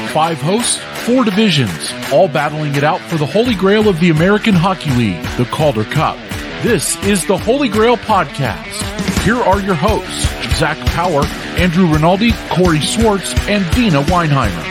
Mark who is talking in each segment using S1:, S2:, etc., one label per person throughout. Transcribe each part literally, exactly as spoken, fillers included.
S1: Five hosts, four divisions, all battling it out for the holy grail of the American Hockey League, the Calder Cup. This is the Holy Grail Podcast. Here are your hosts, Zach Power, Andrew Rinaldi, Corey Swartz, and Dina Weinheimer.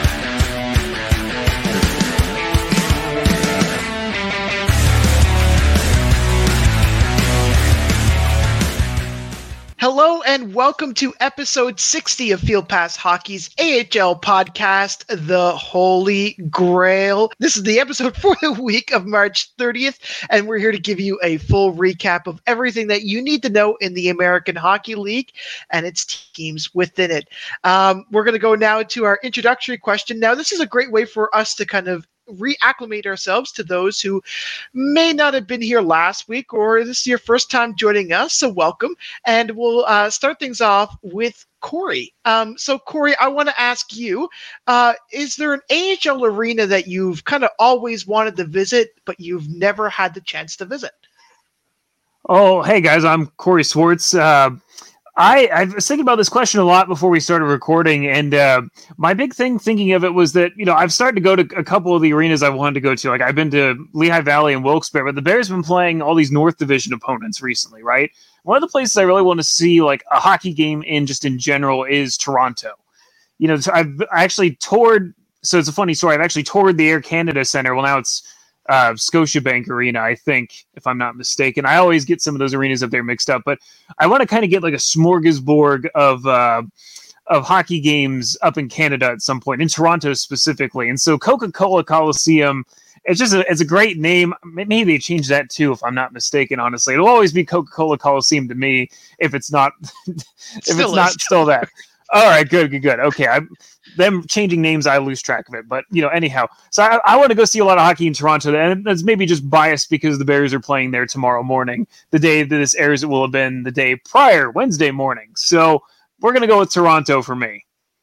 S2: Hello and welcome to episode sixty of Field Pass Hockey's A H L podcast, The Holy Grail. This is the episode for the week of March thirtieth, and we're here to give you a full recap of everything that you need to know in the American Hockey League and its teams within it. Um, we're going to go now to our introductory question. Now, this is a great way for us to kind of reacclimate ourselves to those who may not have been here last week, or this is your first time joining us, so welcome. And we'll uh, start things off with Corey. Um, so Corey, I want to ask you, uh, is there an A H L arena that you've kind of always wanted to visit, but you've never had the chance to visit?
S3: Oh, hey guys, I'm Corey Swartz. Uh, I, I was thinking about this question a lot before we started recording, and uh, my big thing thinking of it was that, you know, I've started to go to a couple of the arenas I wanted to go to. Like, I've been to Lehigh Valley and Wilkes-Barre, but the Bears have been playing all these North Division opponents recently, right? One of the places I really want to see, like, a hockey game in just in general is Toronto. You know, I've actually toured, so it's a funny story, I've actually toured the Air Canada Centre. Well, now it's Uh, Scotiabank Arena, I think, if I'm not mistaken. I always get some of those arenas up there mixed up, but I want to kind of get like a smorgasbord of uh, of hockey games up in Canada at some point, in Toronto specifically. And so Coca-Cola Coliseum, it's just a, it's a great name. Maybe they change that too, if I'm not mistaken, honestly. It'll always be Coca-Cola Coliseum to me if it's not if
S2: Still
S3: it's not
S2: is.
S3: still that. All right, good, good, good. Okay, I, them changing names, I lose track of it. But, you know, anyhow. So I, I want to go see a lot of hockey in Toronto. And that's maybe just biased because the Bears are playing there tomorrow morning. The day that this airs, it will have been the day prior, Wednesday morning. So we're going to go with Toronto for me.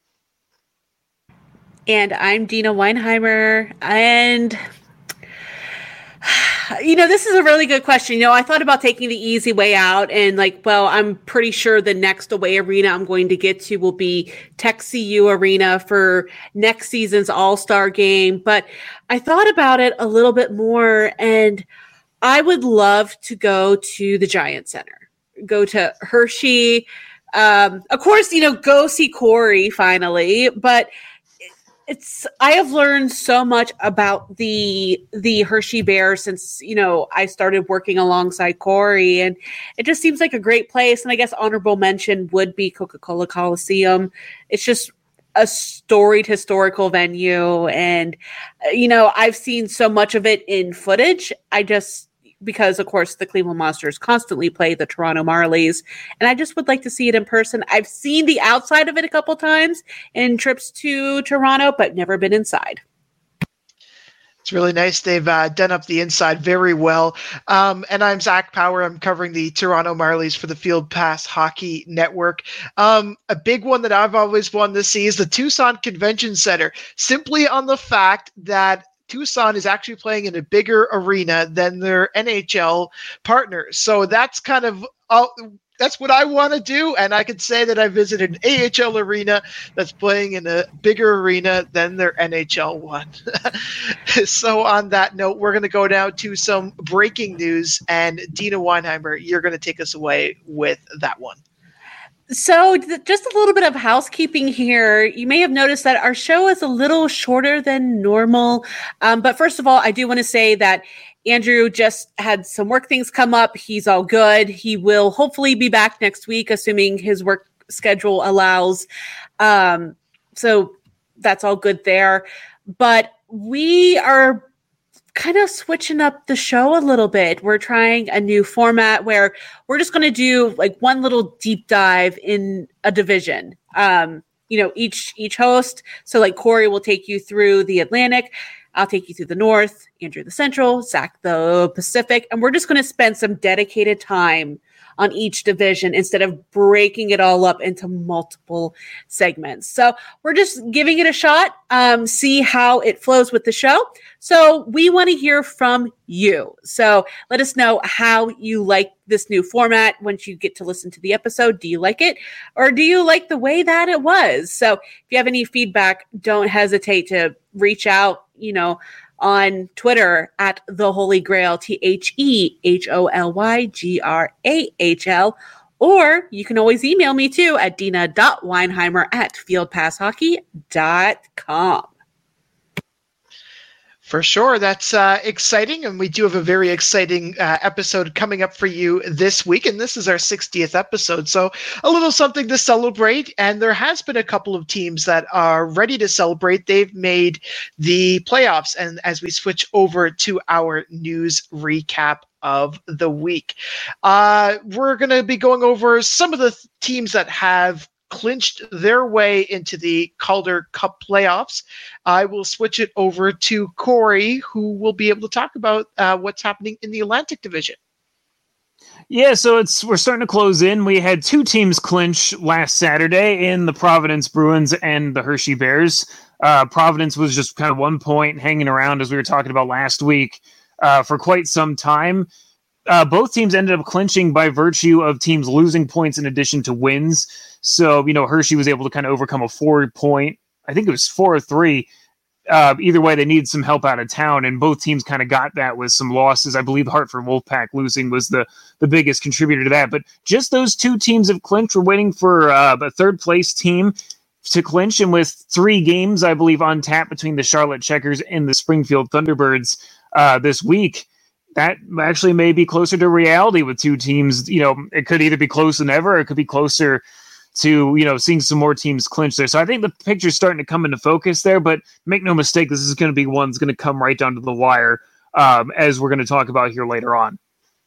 S4: And I'm Dina Weinheimer. And, you know, this is a really good question. You know, I thought about taking the easy way out and like, well, I'm pretty sure the next away arena I'm going to get to will be Tech C U Arena for next season's All-Star game. But I thought about it a little bit more, and I would love to go to the Giant Center, go to Hershey. Um, of course, you know, go see Corey finally, but It's. I have learned so much about the the Hershey Bears since, you know, I started working alongside Corey, and it just seems like a great place. And I guess honorable mention would be Coca-Cola Coliseum. It's just a storied historical venue, and you know, I've seen so much of it in footage. I just because, of course, the Cleveland Monsters constantly play the Toronto Marlies, and I just would like to see it in person. I've seen the outside of it a couple times in trips to Toronto, but never been inside.
S2: It's really nice. They've uh, done up the inside very well. Um, and I'm Zach Power. I'm covering the Toronto Marlies for the Field Pass Hockey Network. Um, a big one that I've always wanted to see is the Tucson Convention Center, simply on the fact that Tucson is actually playing in a bigger arena than their N H L partners. So that's kind of uh, that's what I want to do. And I could say that I visited an A H L arena that's playing in a bigger arena than their N H L one. So on that note, we're going to go now to some breaking news. And Dina Weinheimer, you're going to take us away with that one.
S4: So th- just a little bit of housekeeping here. You may have noticed that our show is a little shorter than normal. Um, but first of all, I do want to say that Andrew just had some work things come up. He's all good. He will hopefully be back next week, assuming his work schedule allows. Um, so that's all good there. But we are kind of switching up the show a little bit. We're trying a new format where we're just going to do like one little deep dive in a division. Um, you know, each each host. So like Corey will take you through the Atlantic. I'll take you through the North, Andrew the Central, Zach the Pacific, and we're just going to spend some dedicated time on each division instead of breaking it all up into multiple segments. So we're just giving it a shot, um, see how it flows with the show. So we want to hear from you. So let us know how you like this new format once you get to listen to the episode. Do you like it? Or do you like the way that it was? So if you have any feedback, don't hesitate to reach out, you know, on Twitter at The Holy Grail, T H E H O L Y G R A H L. Or you can always email me too at dina.weinheimer at fieldpasshockey dot com.
S2: For sure. That's uh, exciting. And we do have a very exciting uh, episode coming up for you this week. And this is our sixtieth episode. So a little something to celebrate. And there has been a couple of teams that are ready to celebrate. They've made the playoffs. And as we switch over to our news recap of the week, uh, we're going to be going over some of the th- teams that have clinched their way into the Calder Cup playoffs. I will switch it over to Corey, who will be able to talk about uh, what's happening in the Atlantic Division.
S3: Yeah, so it's we're starting to close in. We had two teams clinch last Saturday in the Providence Bruins and the Hershey Bears. Uh, Providence was just kind of one point hanging around, as we were talking about last week, uh, for quite some time. Uh, both teams ended up clinching by virtue of teams losing points in addition to wins. So, you know, Hershey was able to kind of overcome a four-point, I think it was four or three. Uh, either way, they needed some help out of town, and both teams kind of got that with some losses. I believe Hartford Wolfpack losing was the, the biggest contributor to that. But just those two teams have clinched. We're waiting for uh, a third-place team to clinch, and with three games, I believe, on tap between the Charlotte Checkers and the Springfield Thunderbirds uh, this week, that actually may be closer to reality with two teams. You know, it could either be closer than ever, or it could be closer to, you know, seeing some more teams clinch there. So I think the picture's starting to come into focus there, but make no mistake, this is going to be one that's going to come right down to the wire, um, as we're going to talk about here later on.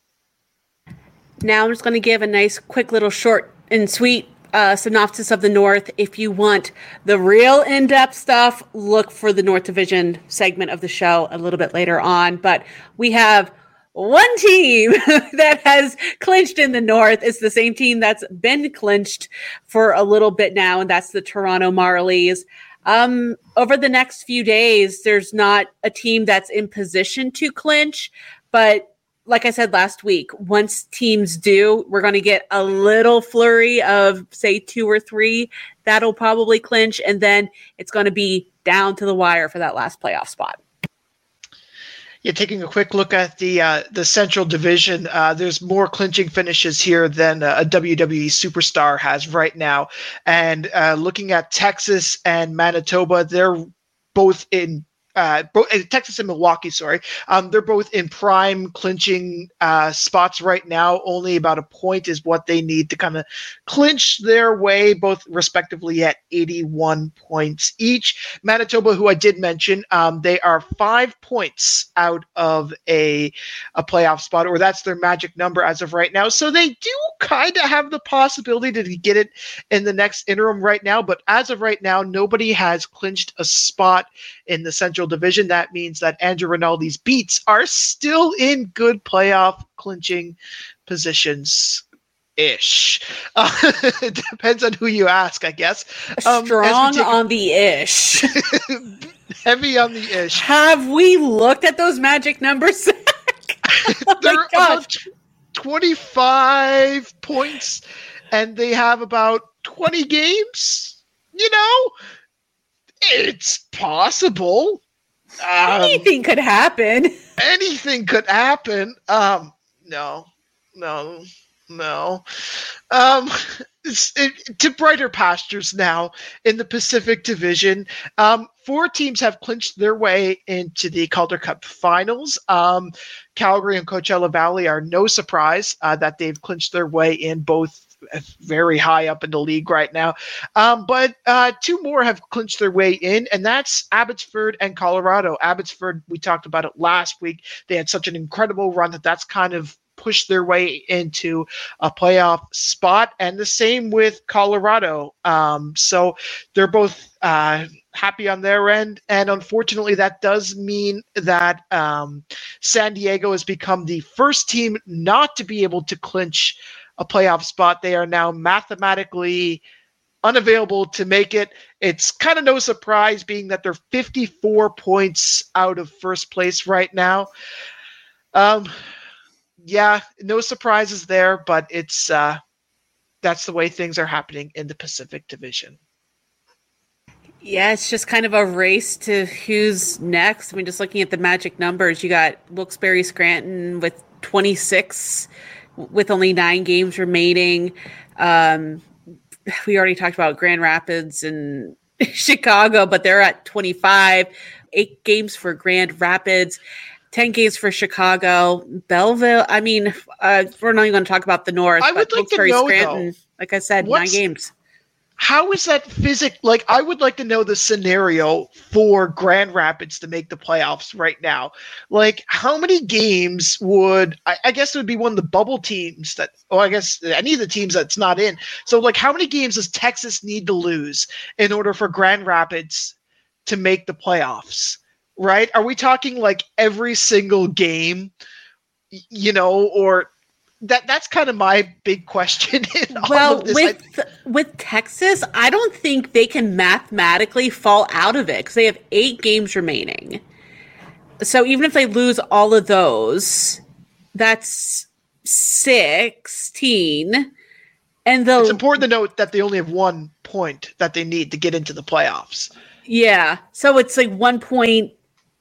S4: Now I'm just going to give a nice, quick little short and sweet uh, synopsis of the North. If you want the real in-depth stuff, look for the North Division segment of the show a little bit later on. But we have one team that has clinched in the North. It's the same team that's been clinched for a little bit now, and that's the Toronto Marlies. Um, over the next few days, there's not a team that's in position to clinch, but like I said last week, once teams do, we're going to get a little flurry of, say, two or three that'll probably clinch, and then it's going to be down to the wire for that last playoff spot.
S2: Yeah, taking a quick look at the uh, the Central Division, uh, there's more clinching finishes here than uh, a W W E superstar has right now. And uh, looking at Texas and Manitoba, they're both in Uh, both, Texas and Milwaukee, sorry. Um, they're both in prime clinching uh, spots right now. Only about a point is what they need to kind of clinch their way, both respectively at eighty-one points each. Manitoba, who I did mention, um, they are five points out of a, a playoff spot, or that's their magic number as of right now. So they do kind of have the possibility to get it in the next interim right now. But as of right now, nobody has clinched a spot in the Central Division. That means that Andrew Rinaldi's Beats are still in good playoff clinching positions ish. Uh, it depends on who you ask, I guess.
S4: Um, Strong take- on the ish.
S2: Heavy on the ish.
S4: Have we looked at those magic numbers? Oh
S2: They're about twenty-five points, and they have about twenty games. You know, it's possible. Um,
S4: anything could happen.
S2: Anything could happen. Um, no, no, no. Um, it's, it, to brighter pastures now in the Pacific Division. Um, four teams have clinched their way into the Calder Cup finals. Um, Calgary and Coachella Valley are no surprise uh, that they've clinched their way in, both very high up in the league right now. Um, but uh, two more have clinched their way in, and that's Abbotsford and Colorado. Abbotsford, we talked about it last week. They had such an incredible run that that's kind of pushed their way into a playoff spot, and the same with Colorado. Um, so they're both uh, happy on their end, and unfortunately that does mean that um, San Diego has become the first team not to be able to clinch a playoff spot. They are now mathematically unavailable to make it. It's kind of no surprise being that they're fifty-four points out of first place right now. Um, yeah, no surprises there, but it's uh, that's the way things are happening in the Pacific Division.
S4: Yeah, it's just kind of a race to who's next. I mean, just looking at the magic numbers, you got Wilkes-Barre Scranton with twenty-six, with only nine games remaining. Um, we already talked about Grand Rapids and Chicago, but they're at twenty-five. Eight games for Grand Rapids, ten games for Chicago. Belleville, I mean, uh, we're not even going to talk about the North.
S2: I would
S4: but
S2: like to know,
S4: Scranton,
S2: though,
S4: like I said, nine games.
S2: How is that physic? Like, I would like to know the scenario for Grand Rapids to make the playoffs right now. Like, how many games would, I, I guess it would be one of the bubble teams that, oh, I guess any of the teams that's not in. So, like, how many games does Texas need to lose in order for Grand Rapids to make the playoffs? Right? Are we talking like every single game, you know, or that that's kind of my big question in all
S4: well,
S2: of this.
S4: with with Texas, I don't think they can mathematically fall out of it because they have eight games remaining. So even if they lose all of those, that's sixteen. And the
S2: it's important to note that they only have one point that they need to get into the playoffs.
S4: Yeah, so it's like one point.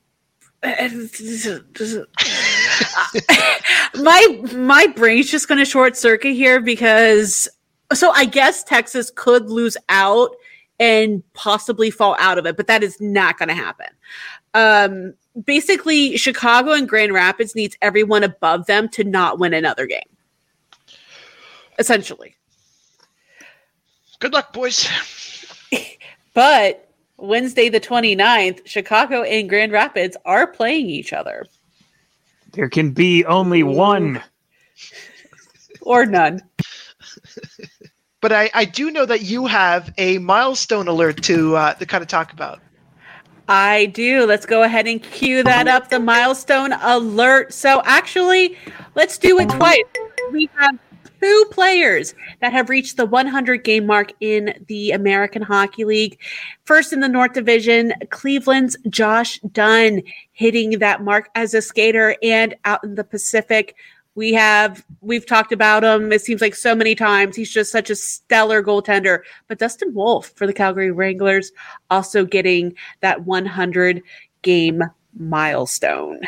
S4: my my brain's just going to short circuit here because so I guess Texas could lose out and possibly fall out of it, but that is not going to happen. Um, basically, Chicago and Grand Rapids needs everyone above them to not win another game. Essentially.
S2: Good luck, boys.
S4: But Wednesday the twenty-ninth, Chicago and Grand Rapids are playing each other.
S3: There can be only one.
S4: Or none.
S2: But I, I do know that you have a milestone alert to uh, to kind of talk about.
S4: I do. Let's go ahead and cue that up, the milestone alert. So actually, let's do it twice. We have two players that have reached the one hundred game mark in the American Hockey League. First in the North Division, Cleveland's Josh Dunn hitting that mark as a skater, and out in the Pacific, we have, we've talked about him. It seems like so many times. He's just such a stellar goaltender. But Dustin Wolf for the Calgary Wranglers also getting that one hundred game milestone.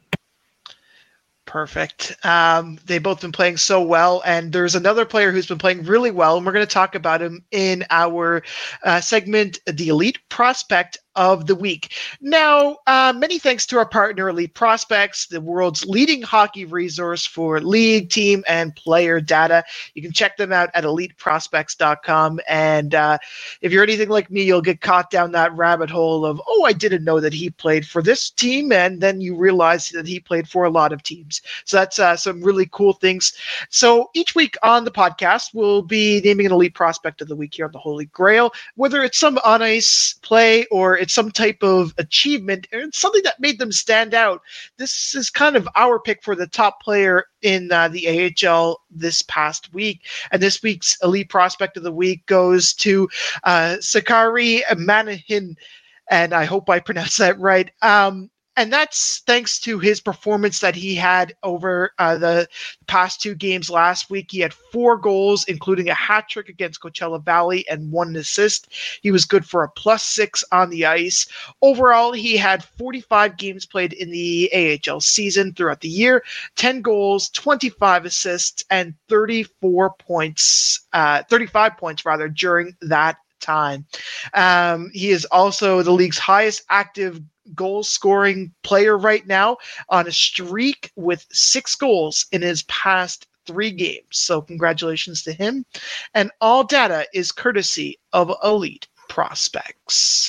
S2: Perfect. Um, they've both been playing so well, and there's another player who's been playing really well, and we're going to talk about him in our uh, segment, The Elite Prospect of the Week. Now, uh, many thanks to our partner, Elite Prospects, the world's leading hockey resource for league, team, and player data. You can check them out at elite prospects dot com, and uh, if you're anything like me, you'll get caught down that rabbit hole of, oh, I didn't know that he played for this team, and then you realize that he played for a lot of teams. So that's uh, some really cool things. So each week on the podcast, we'll be naming an Elite Prospect of the Week here on the Holy Grail, whether it's some on-ice play or it's some type of achievement or it's something that made them stand out. This is kind of our pick for the top player in uh, the A H L this past week. And this week's Elite Prospect of the Week goes to uh, Sakari Manahin, and I hope I pronounced that right. Um, And that's thanks to his performance that he had over uh, the past two games last week. He had four goals, including a hat trick against Coachella Valley and one assist. He was good for a plus six on the ice. Overall, he had forty-five games played in the A H L season throughout the year, ten goals, twenty-five assists, and thirty-four points, uh, thirty-five points rather, during that time. Um, he is also the league's highest active goal scoring player right now, on a streak with six goals in his past three games. So congratulations to him. And all data is courtesy of Elite Prospects.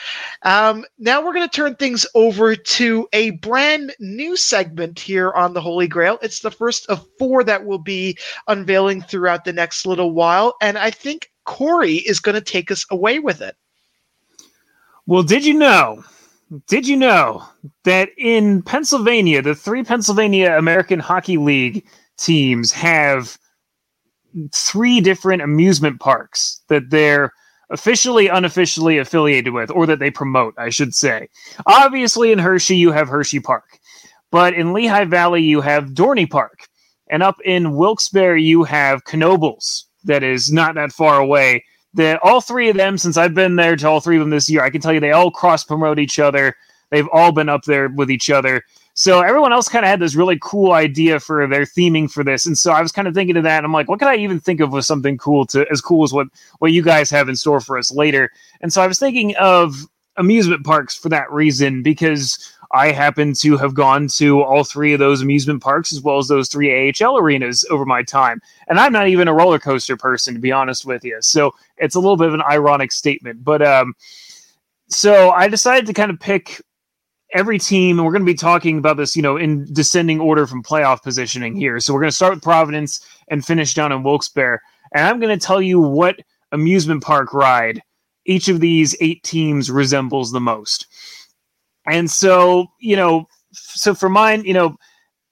S2: Um, now we're going to turn things over to a brand new segment here on the Holy Grail. It's the first of four that will be unveiling throughout the next little while. And I think Corey is going to take us away with it.
S3: Well, did you know Did you know that in Pennsylvania, the three Pennsylvania American Hockey League teams have three different amusement parks that they're officially, unofficially affiliated with, or that they promote, I should say. Obviously, in Hershey, you have Hershey Park. But in Lehigh Valley, you have Dorney Park. And up in Wilkes-Barre, you have Knoebels, that is not that far away. That all three of them, since I've been there to all three of them this year, I can tell you they all cross-promote each other. They've all been up there with each other. So everyone else kind of had this really cool idea for their theming for this. And so I was kind of thinking of that. And I'm like, what can I even think of with something cool to as cool as what, what you guys have in store for us later? And so I was thinking of amusement parks for that reason, because I happen to have gone to all three of those amusement parks as well as those three A H L arenas over my time. And I'm not even a roller coaster person, to be honest with you. So it's a little bit of an ironic statement. But um, so I decided to kind of pick every team, and we're going to be talking about this, you know, in descending order from playoff positioning here. So we're going to start with Providence and finish down in Wilkes-Barre. And I'm going to tell you what amusement park ride each of these eight teams resembles the most. And so, you know, so for mine, you know,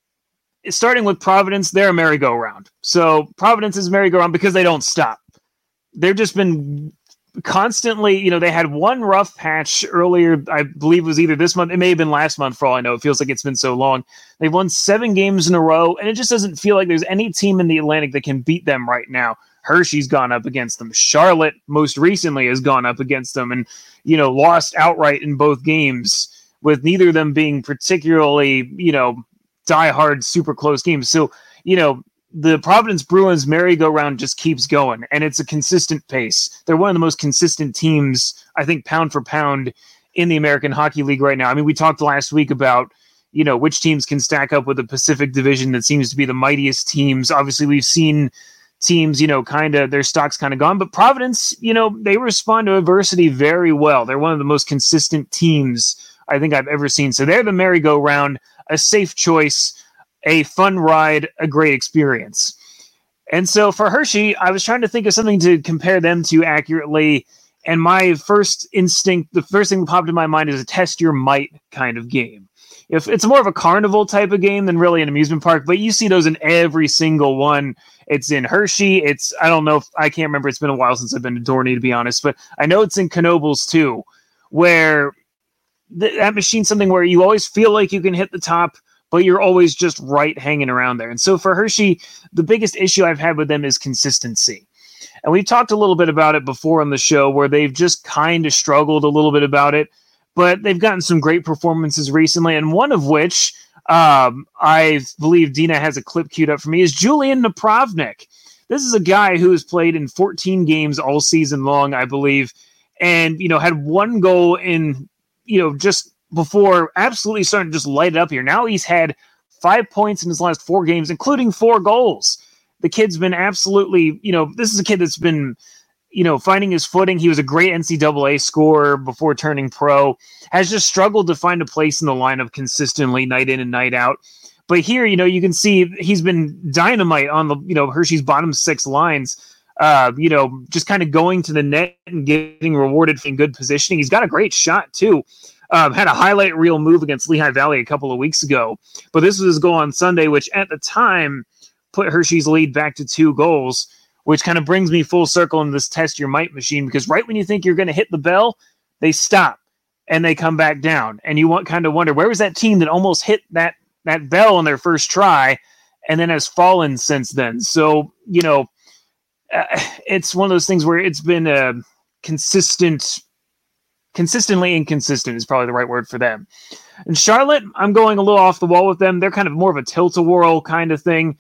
S3: starting with Providence, they're a merry-go-round. So Providence is merry-go-round because they don't stop. They've just been constantly, you know, they had one rough patch earlier, I believe it was either this month, it may have been last month for all I know. It feels like it's been so long. They've won seven games in a row, and it just doesn't feel like there's any team in the Atlantic that can beat them right now. Hershey's gone up against them. Charlotte, most recently, has gone up against them and, you know, lost outright in both games, with neither of them being particularly, you know, diehard, super close games. So, you know, the Providence Bruins merry-go-round just keeps going, and it's a consistent pace. They're one of the most consistent teams, I think, pound for pound in the American Hockey League right now. I mean, we talked last week about, you know, which teams can stack up with the Pacific Division that seems to be the mightiest teams. Obviously, we've seen teams, you know, kind of, their stock's kind of gone, but Providence, you know, they respond to adversity very well. They're one of the most consistent teams I think I've ever seen. So they're the merry-go-round, a safe choice, a fun ride, a great experience. And so for Hershey, I was trying to think of something to compare them to accurately. And my first instinct, the first thing that popped in my mind is a test your might kind of game. If it's more of a carnival type of game than really an amusement park, but you see those in every single one. It's in Hershey. It's, I don't know if I can't remember. It's been a while since I've been to Dorney, to be honest, but I know it's in Knoebels too, where th- that machine's something where you always feel like you can hit the top, but you're always just right hanging around there. And so for Hershey, the biggest issue I've had with them is consistency. And we've talked a little bit about it before on the show, where they've just kind of struggled a little bit about it, but they've gotten some great performances recently. And one of which um, I believe Dina has a clip queued up for me is Julian Napravnik. This is a guy who has played in fourteen games all season long, I believe, and, you know, had one goal in, you know, just before absolutely starting to just light it up here. Now he's had five points in his last four games, including four goals. The kid's been absolutely, you know, this is a kid that's been, you know, finding his footing. He was a great N C double A scorer before turning pro, has just struggled to find a place in the lineup consistently night in and night out. But here, you know, you can see he's been dynamite on the, you know, Hershey's bottom six lines, uh, you know, just kind of going to the net and getting rewarded for good positioning. He's got a great shot too. Um, had a highlight reel move against Lehigh Valley a couple of weeks ago, but this was his goal on Sunday, which at the time put Hershey's lead back to two goals, which kind of brings me full circle in this test your might machine, because right when you think you're going to hit the bell, they stop and they come back down. And you want kind of wonder, where was that team that almost hit that, that bell on their first try and then has fallen since then? So, you know, uh, it's one of those things where it's been a consistent Consistently inconsistent is probably the right word for them. And Charlotte, I'm going a little off the wall with them. They're kind of more of a tilt-a-whirl kind of thing.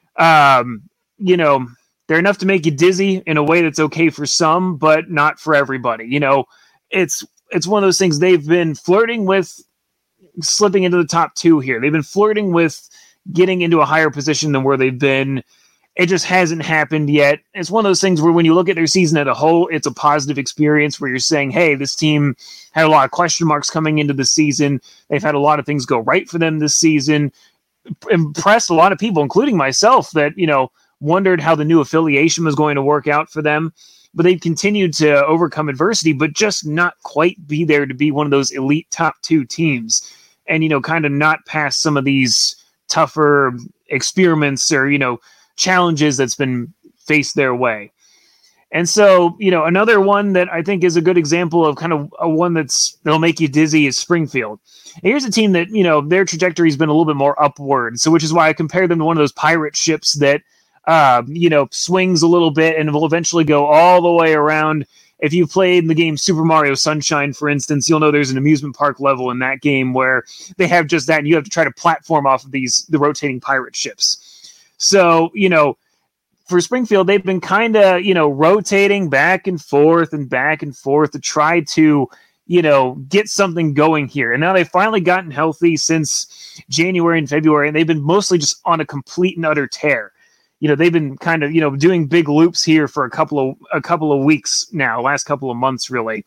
S3: Um, you know, they're enough to make you dizzy in a way that's okay for some, but not for everybody. You know, it's it's one of those things. They've been flirting with slipping into the top two here. They've been flirting with getting into a higher position than where they've been. It just hasn't happened yet. It's one of those things where when you look at their season as a whole, it's a positive experience where you're saying, hey, this team had a lot of question marks coming into the season. They've had a lot of things go right for them this season. Impressed a lot of people, including myself, that, you know, wondered how the new affiliation was going to work out for them. But they've continued to overcome adversity, but just not quite be there to be one of those elite top two teams. And, you know, kind of not pass some of these tougher experiments or, you know, challenges that's been face their way. And so, you know, another one that I think is a good example of kind of a one that's that'll make you dizzy is Springfield. And here's a team that, you know, their trajectory has been a little bit more upward. So which is why I compare them to one of those pirate ships that, uh, you know, swings a little bit and will eventually go all the way around. If you've played the game Super Mario Sunshine, for instance, you'll know there's an amusement park level in that game where they have just that, and you have to try to platform off of these the rotating pirate ships. So, you know, for Springfield, they've been kind of, you know, rotating back and forth and back and forth to try to, you know, get something going here. And now they've finally gotten healthy since January and February, and they've been mostly just on a complete and utter tear. You know, they've been kind of, you know, doing big loops here for a couple of a couple of weeks now, last couple of months, really.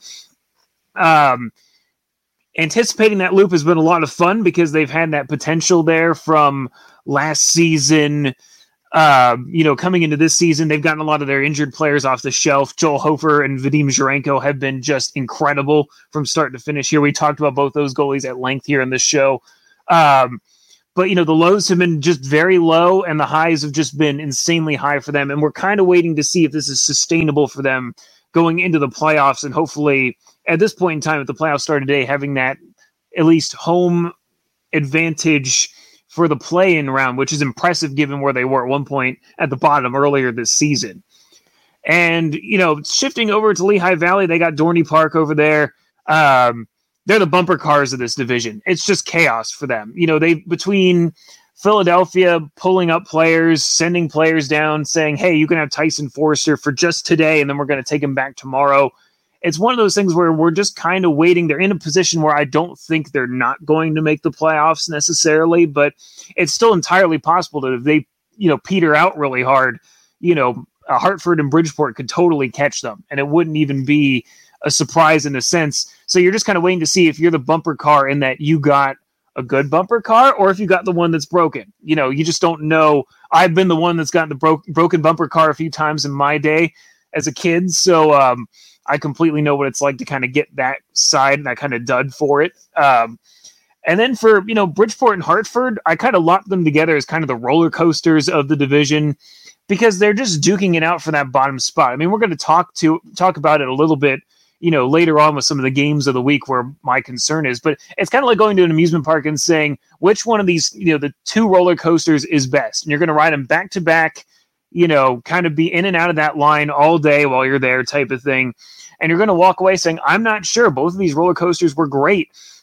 S3: Um, anticipating that loop has been a lot of fun because they've had that potential there from last season. Uh, you know, coming into this season, they've gotten a lot of their injured players off the shelf. Joel Hofer and Vadim Zherenko have been just incredible from start to finish here. We talked about both those goalies at length here in this show. Um, but, you know, the lows have been just very low and the highs have just been insanely high for them. And we're kind of waiting to see if this is sustainable for them going into the playoffs. And hopefully at this point in time, if the playoffs start today, having that at least home advantage for the play-in round, which is impressive given where they were at one point at the bottom earlier this season. And, you know, shifting over to Lehigh Valley, they got Dorney Park over there. Um, they're the bumper cars of this division. It's just chaos for them. You know, they between Philadelphia pulling up players, sending players down, saying, hey, you can have Tyson Forster for just today, and then we're going to take him back tomorrow. It's one of those things where we're just kind of waiting. They're in a position where I don't think they're not going to make the playoffs necessarily, but it's still entirely possible that if they, you know, peter out really hard, you know, uh, Hartford and Bridgeport could totally catch them, and it wouldn't even be a surprise in a sense. So you're just kind of waiting to see if you're the bumper car in that you got a good bumper car or if you got the one that's broken. You know, you just don't know. I've been the one that's gotten the bro- broken bumper car a few times in my day as a kid. So, um, I completely know what it's like to kind of get that side and that kind of dud for it. Um, and then for, you know, Bridgeport and Hartford, I kind of locked them together as kind of the roller coasters of the division because they're just duking it out for that bottom spot. I mean, we're going to talk to talk about it a little bit, you know, later on with some of the games of the week where my concern is, but it's kind of like going to an amusement park and saying which one of these, you know, the two roller coasters is best. And you're going to ride them back to back, you know, kind of be in and out of that line all day while you're there type of thing. And you're going to walk away saying, I'm not sure. Both of these roller coasters were great.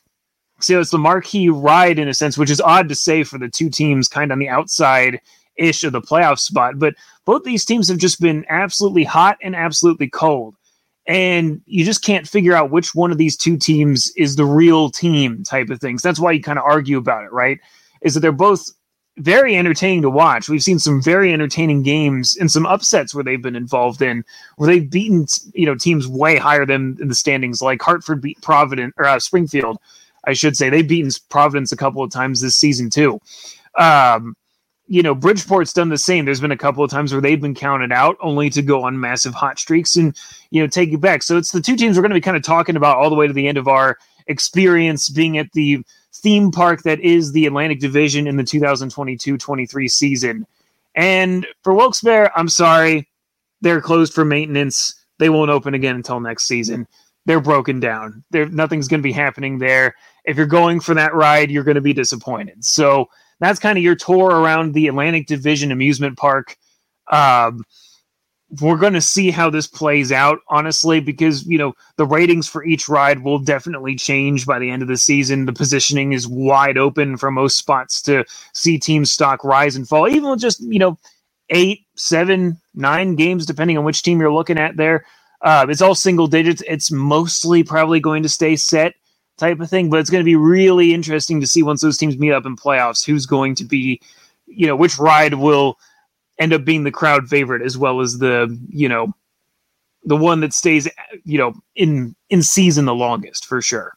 S3: So it's the marquee ride in a sense, which is odd to say for the two teams kind of on the outside-ish of the playoff spot. But both these teams have just been absolutely hot and absolutely cold. And you just can't figure out which one of these two teams is the real team type of things. That's why you kind of argue about it, right? Is that they're both very entertaining to watch. We've seen some very entertaining games and some upsets where they've been involved in, where they've beaten, you know, teams way higher than in the standings, like Hartford beat Providence, or uh, Springfield, I should say. They've beaten Providence a couple of times this season too. Um, you know, Bridgeport's done the same. There's been a couple of times where they've been counted out only to go on massive hot streaks and, you know, take it back. So it's the two teams we're going to be kind of talking about all the way to the end of our experience being at the theme park that is the Atlantic Division in the two thousand twenty-two twenty-three season. And for Wilkes-Barre, I'm sorry, they're closed for maintenance. They won't open again until next season. They're broken down. There, nothing's going to be happening there. If you're going for that ride, you're going to be disappointed. So that's kind of your tour around the Atlantic Division amusement park. Um, we're going to see how this plays out, honestly, because, you know, the ratings for each ride will definitely change by the end of the season. The positioning is wide open for most spots to see teams' stock rise and fall, even with just, you know, eight, seven, nine games, depending on which team you're looking at there. Uh, it's all single digits. It's mostly probably going to stay set type of thing, but it's going to be really interesting to see once those teams meet up in playoffs, who's going to be, you know, which ride will end up being the crowd favorite as well as the, you know, the one that stays, you know, in, in season the longest for sure.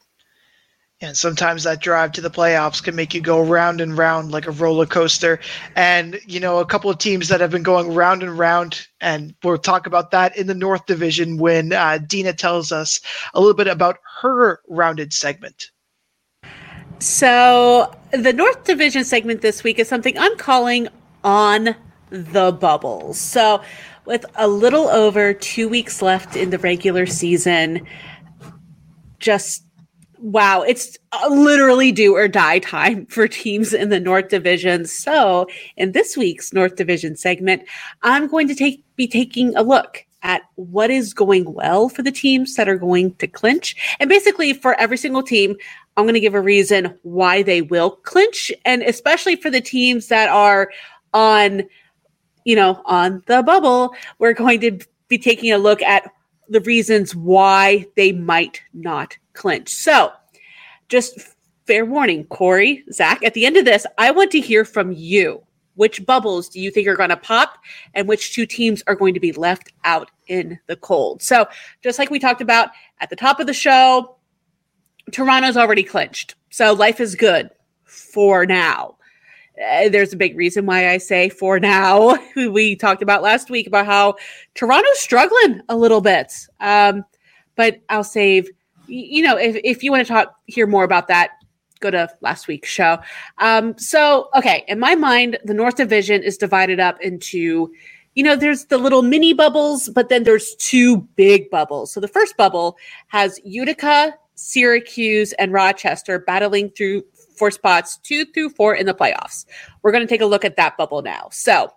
S2: And sometimes that drive to the playoffs can make you go round and round like a roller coaster. And, you know, a couple of teams that have been going round and round, and we'll talk about that in the North Division when uh, Dina tells us a little bit about her rounded segment.
S4: So the North Division segment this week is something I'm calling On the bubbles. So with a little over two weeks left in the regular season, just wow, it's literally do or die time for teams in the North Division. So in this week's North Division segment, I'm going to take be taking a look at what is going well for the teams that are going to clinch. And basically for every single team, I'm going to give a reason why they will clinch. And especially for the teams that are on, you know, on the bubble, we're going to be taking a look at the reasons why they might not clinch. So just fair warning, Corey, Zach, at the end of this, I want to hear from you. Which bubbles do you think are going to pop and which two teams are going to be left out in the cold? So just like we talked about at the top of the show, Toronto's already clinched. So life is good for now. Uh, there's a big reason why I say for now. We talked about last week about how Toronto's struggling a little bit. Um, but I'll save, you know, if, if you want to talk, hear more about that, go to last week's show. Um, so, okay, in my mind, the North Division is divided up into, you know, there's the little mini bubbles, but then there's two big bubbles. So the first bubble has Utica, Syracuse, and Rochester battling through for spots two through four in the playoffs. We're going to take a look at that bubble now. So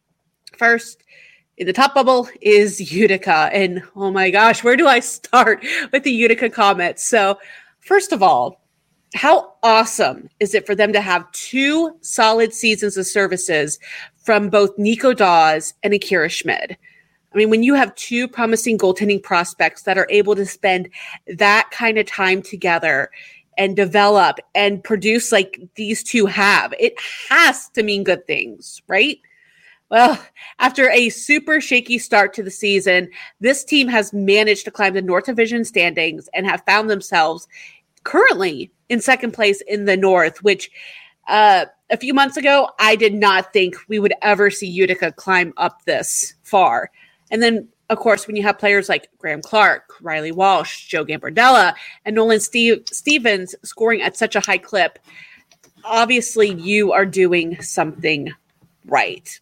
S4: first, in the top bubble is Utica. And oh my gosh, where do I start with the Utica Comets? So first of all, how awesome is it for them to have two solid seasons of services from both Nico Dawes and Akira Schmid? I mean, when you have two promising goaltending prospects that are able to spend that kind of time together and develop and produce like these two have, it has to mean good things, right? Well, after a super shaky start to the season, this team has managed to climb the North Division standings and have found themselves currently in second place in the North, which uh, a few months ago, I did not think we would ever see Utica climb up this far. And then, of course, when you have players like Graham Clark, Riley Walsh, Joe Gambardella, and Nolan Steve- Stevens scoring at such a high clip, obviously you are doing something right.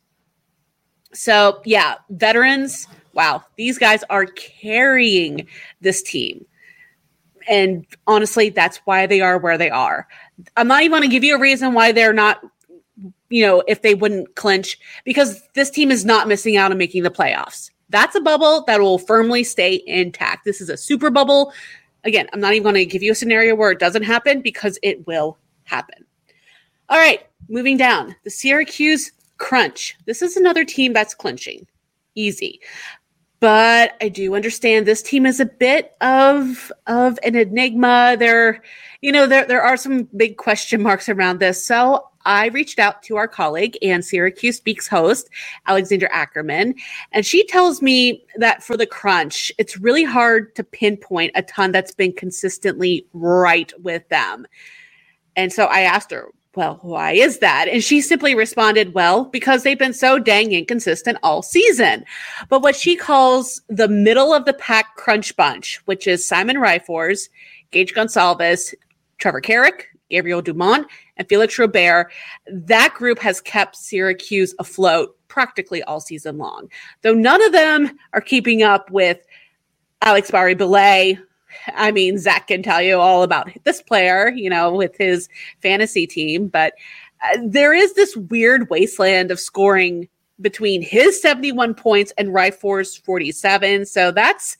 S4: So, yeah, veterans, wow, these guys are carrying this team. And honestly, that's why they are where they are. I'm not even going to give you a reason why they're not, you know, if they wouldn't clinch, because this team is not missing out on making the playoffs. That's a bubble that will firmly stay intact. This is a super bubble. Again, I'm not even going to give you a scenario where it doesn't happen because it will happen. All right, moving down. The Syracuse Crunch. This is another team that's clinching. Easy. But I do understand this team is a bit of of an enigma. There, you know, there, there are some big question marks around this. So I reached out to our colleague and Syracuse Speaks host, Alexandra Ackerman, and she tells me that for the Crunch, it's really hard to pinpoint a ton that's been consistently right with them. And so I asked her, well, why is that? And she simply responded, well, because they've been so dang inconsistent all season. But what she calls the middle of the pack crunch bunch, which is Simon Ryfors, Gage Gonsalves, Trevor Carrick, Gabriel Dumont, and Felix Robert, that group has kept Syracuse afloat practically all season long. Though none of them are keeping up with Alex Barré-Boulet. I mean, Zach can tell you all about this player, you know, with his fantasy team, but uh, there is this weird wasteland of scoring between his seventy-one points and Ryfors' forty-seven. So that's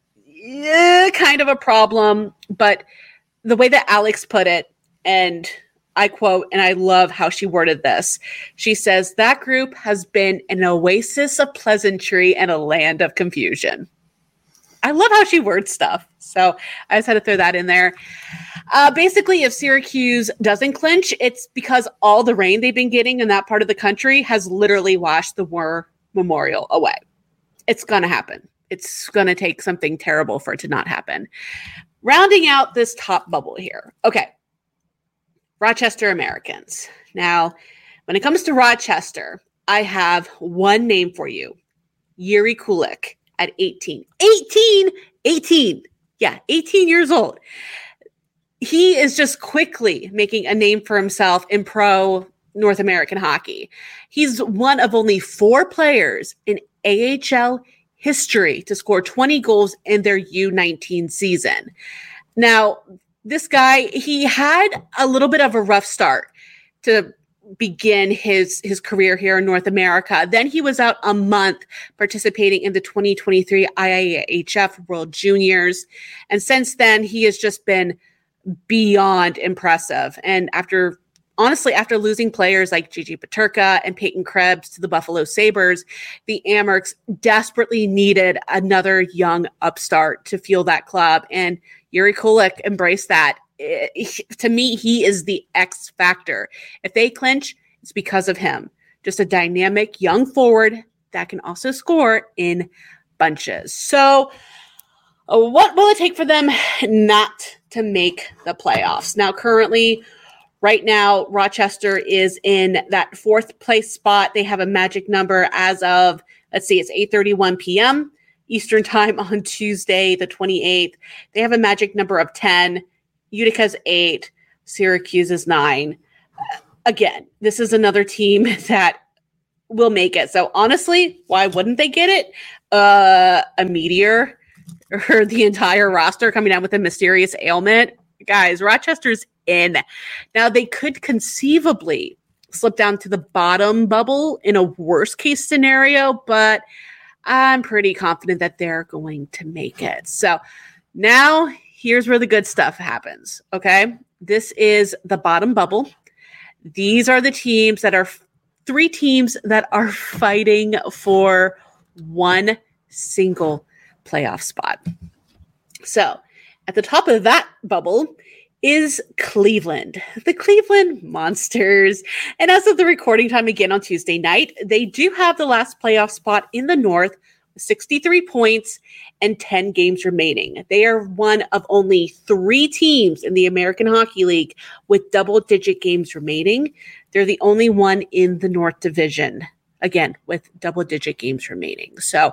S4: uh, kind of a problem. But the way that Alex put it, and I quote, and I love how she worded this. She says, that group has been an oasis of pleasantry and a land of confusion. I love how she words stuff. So I just had to throw that in there. Uh, basically, if Syracuse doesn't clinch, it's because all the rain they've been getting in that part of the country has literally washed the War Memorial away. It's going to happen. It's going to take something terrible for it to not happen. Rounding out this top bubble here. Okay. Rochester Americans. Now, when it comes to Rochester, I have one name for you. Yuri Kulik. At eighteen. eighteen! eighteen! Yeah, eighteen years old. He is just quickly making a name for himself in pro North American hockey. He's one of only four players in A H L history to score twenty goals in their U nineteen season. Now, this guy, he had a little bit of a rough start to begin his, his career here in North America. Then he was out a month participating in the twenty twenty-three I I H F World Juniors. And since then, he has just been beyond impressive. And after Honestly, after losing players like Gigi Peterka and Peyton Krebs to the Buffalo Sabres, the Amerks desperately needed another young upstart to fuel that club. And Yuri Kulik embraced that. It, to me, he is the X factor. If they clinch, it's because of him. Just a dynamic young forward that can also score in bunches. So uh, what will it take for them not to make the playoffs? Now, currently, right now, Rochester is in that fourth place spot. They have a magic number as of, let's see, it's eight thirty-one p.m. Eastern time on Tuesday, the twenty-eighth. They have a magic number of ten. Utica's eight. Syracuse is nine. Uh, again, this is another team that will make it. So honestly, why wouldn't they get it? Uh, a meteor or the entire roster coming down with a mysterious ailment. Guys, Rochester's in. Now, they could conceivably slip down to the bottom bubble in a worst case scenario, but I'm pretty confident that they're going to make it. So now here's where the good stuff happens. Okay. This is the bottom bubble. These are the teams that are three teams that are fighting for one single playoff spot. So at the top of that bubble is Cleveland, the Cleveland Monsters. And as of the recording time again on Tuesday night, they do have the last playoff spot in the North, sixty-three points and ten games remaining. They are one of only three teams in the American Hockey League with double-digit games remaining. They're the only one in the North Division, again, with double-digit games remaining. So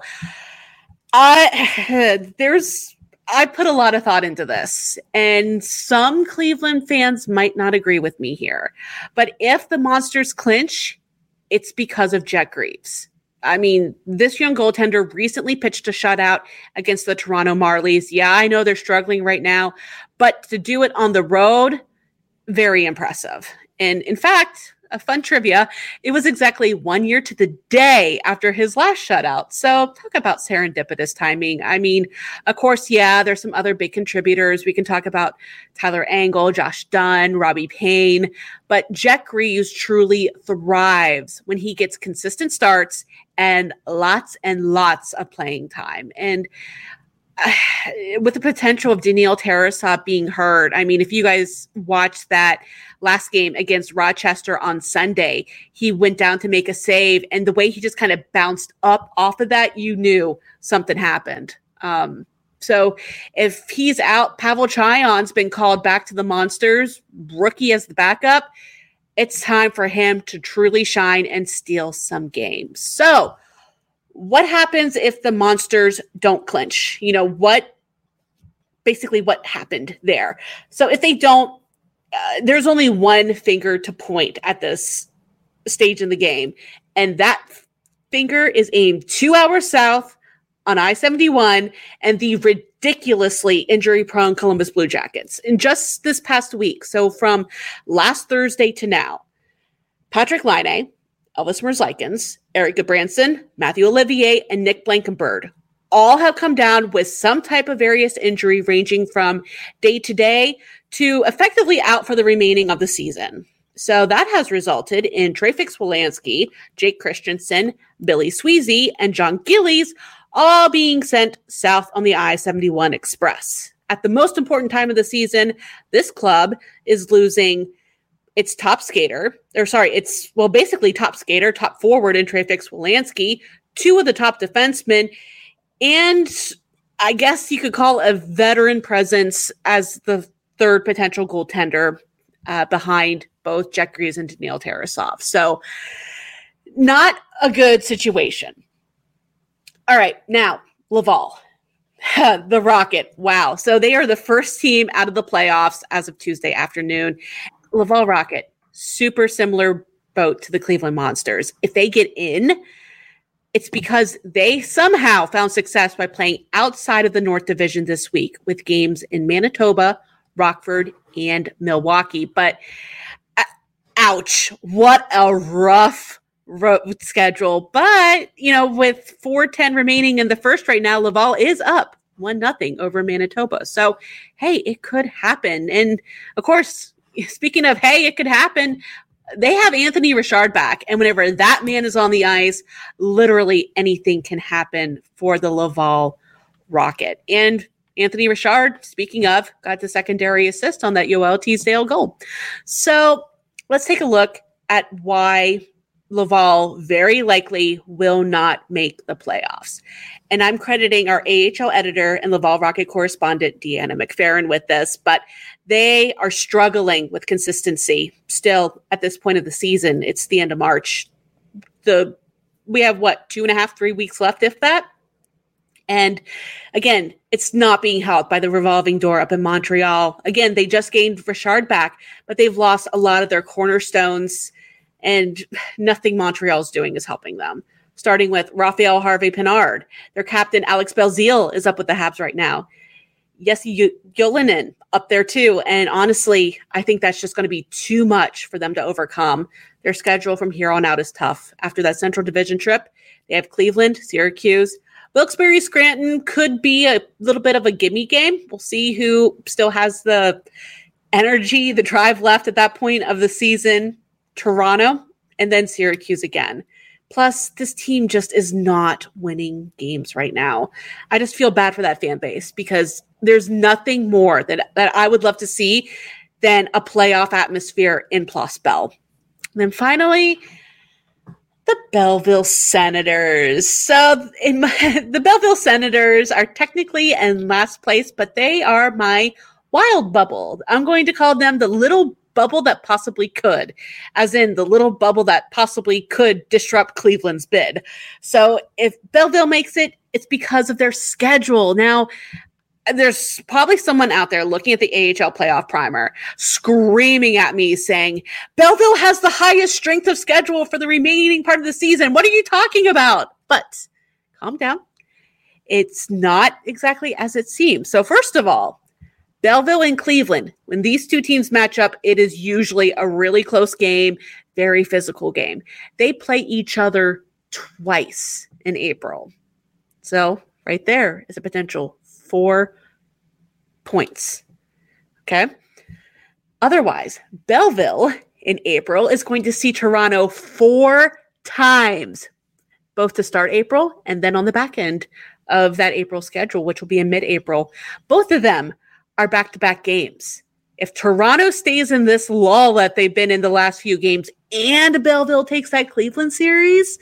S4: I, there's... I put a lot of thought into this, and some Cleveland fans might not agree with me here. But if the Monsters clinch, it's because of Jet Greaves. I mean, this young goaltender recently pitched a shutout against the Toronto Marlies. Yeah, I know they're struggling right now, but to do it on the road, very impressive. And in fact, a fun trivia, it was exactly one year to the day after his last shutout. So talk about serendipitous timing. I mean, of course, yeah, there's some other big contributors. We can talk about Tyler Angle, Josh Dunn, Robbie Payne, but Jet Greaves truly thrives when he gets consistent starts and lots and lots of playing time. And uh, with the potential of Daniil Tarasov being hurt, I mean, if you guys watched that last game against Rochester on Sunday, he went down to make a save, and the way he just kind of bounced up off of that, you knew something happened. Um, so if he's out, Pavel Chayon's been called back to the Monsters, rookie as the backup. It's time for him to truly shine and steal some games. So what happens if the Monsters don't clinch? You know, what basically what happened there? So if they don't, uh, there's only one finger to point at this stage in the game, and that finger is aimed two hours south on I seventy-one and the ridiculously injury-prone Columbus Blue Jackets. In just this past week, so from last Thursday to now, Patrick Laine, Elvis Merzlikins, Eric Gudbranson, Matthew Olivier, and Nick Blankenburg all have come down with some type of various injury ranging from day-to-day to effectively out for the remaining of the season. So that has resulted in Trey Fix-Wolansky, Jake Christensen, Billy Sweezy, and John Gillies all being sent south on the I seventy-one Express. At the most important time of the season, this club is losing its top skater, or sorry, it's, well, basically top skater, top forward in Trey Fix-Wolansky, two of the top defensemen, and I guess you could call a veteran presence as the third potential goaltender uh, behind both Jet Greaves and Daniil Tarasov. So not a good situation. All right, now, Laval. The Rocket. Wow. So they are the first team out of the playoffs as of Tuesday afternoon. Laval Rocket, super similar boat to the Cleveland Monsters. If they get in, it's because they somehow found success by playing outside of the North Division this week with games in Manitoba, Rockford, and Milwaukee. But uh, ouch, what a rough road schedule. But, you know, with four ten remaining in the first right now, Laval is up one nothing over Manitoba. So, hey, it could happen. And, of course, speaking of, hey, it could happen, they have Anthony Richard back, and whenever that man is on the ice, literally anything can happen for the Laval Rocket. And Anthony Richard, speaking of, got the secondary assist on that Yoel Teasdale goal. So let's take a look at why Laval very likely will not make the playoffs. And I'm crediting our A H L editor and Laval Rocket correspondent, Deanna McFerrin, with this, but they are struggling with consistency still at this point of the season. It's the end of March. The we have, what, two and a half, three weeks left, if that? And again, it's not being helped by the revolving door up in Montreal. Again, they just gained Richard back, but they've lost a lot of their cornerstones, and nothing Montreal's doing is helping them. Starting with Raphael Harvey-Pinard. Their captain, Alex Belzile, is up with the Habs right now. Jesse Ylönen up there too. And honestly, I think that's just going to be too much for them to overcome. Their schedule from here on out is tough. After that Central Division trip, they have Cleveland, Syracuse. Wilkes-Barre Scranton could be a little bit of a gimme game. We'll see who still has the energy, the drive left at that point of the season. Toronto, and then Syracuse again. Plus, this team just is not winning games right now. I just feel bad for that fan base because there's nothing more that, that I would love to see than a playoff atmosphere in Place Bell. And then finally, the Belleville Senators. So in my, the Belleville Senators are technically in last place, but they are my wild bubble. I'm going to call them the little bubble that possibly could, as in the little bubble that possibly could disrupt Cleveland's bid. So if Belleville makes it, it's because of their schedule. Now, there's probably someone out there looking at the A H L playoff primer, screaming at me saying, Belleville has the highest strength of schedule for the remaining part of the season. What are you talking about? But calm down. It's not exactly as it seems. So first of all, Belleville and Cleveland, when these two teams match up, it is usually a really close game, very physical game. They play each other twice in April. So right there is a potential four points. Okay. Otherwise, Belleville in April is going to see Toronto four times, both to start April and then on the back end of that April schedule, which will be in mid-April. Both of them are back-to-back games. If Toronto stays in this lull that they've been in the last few games and Belleville takes that Cleveland series,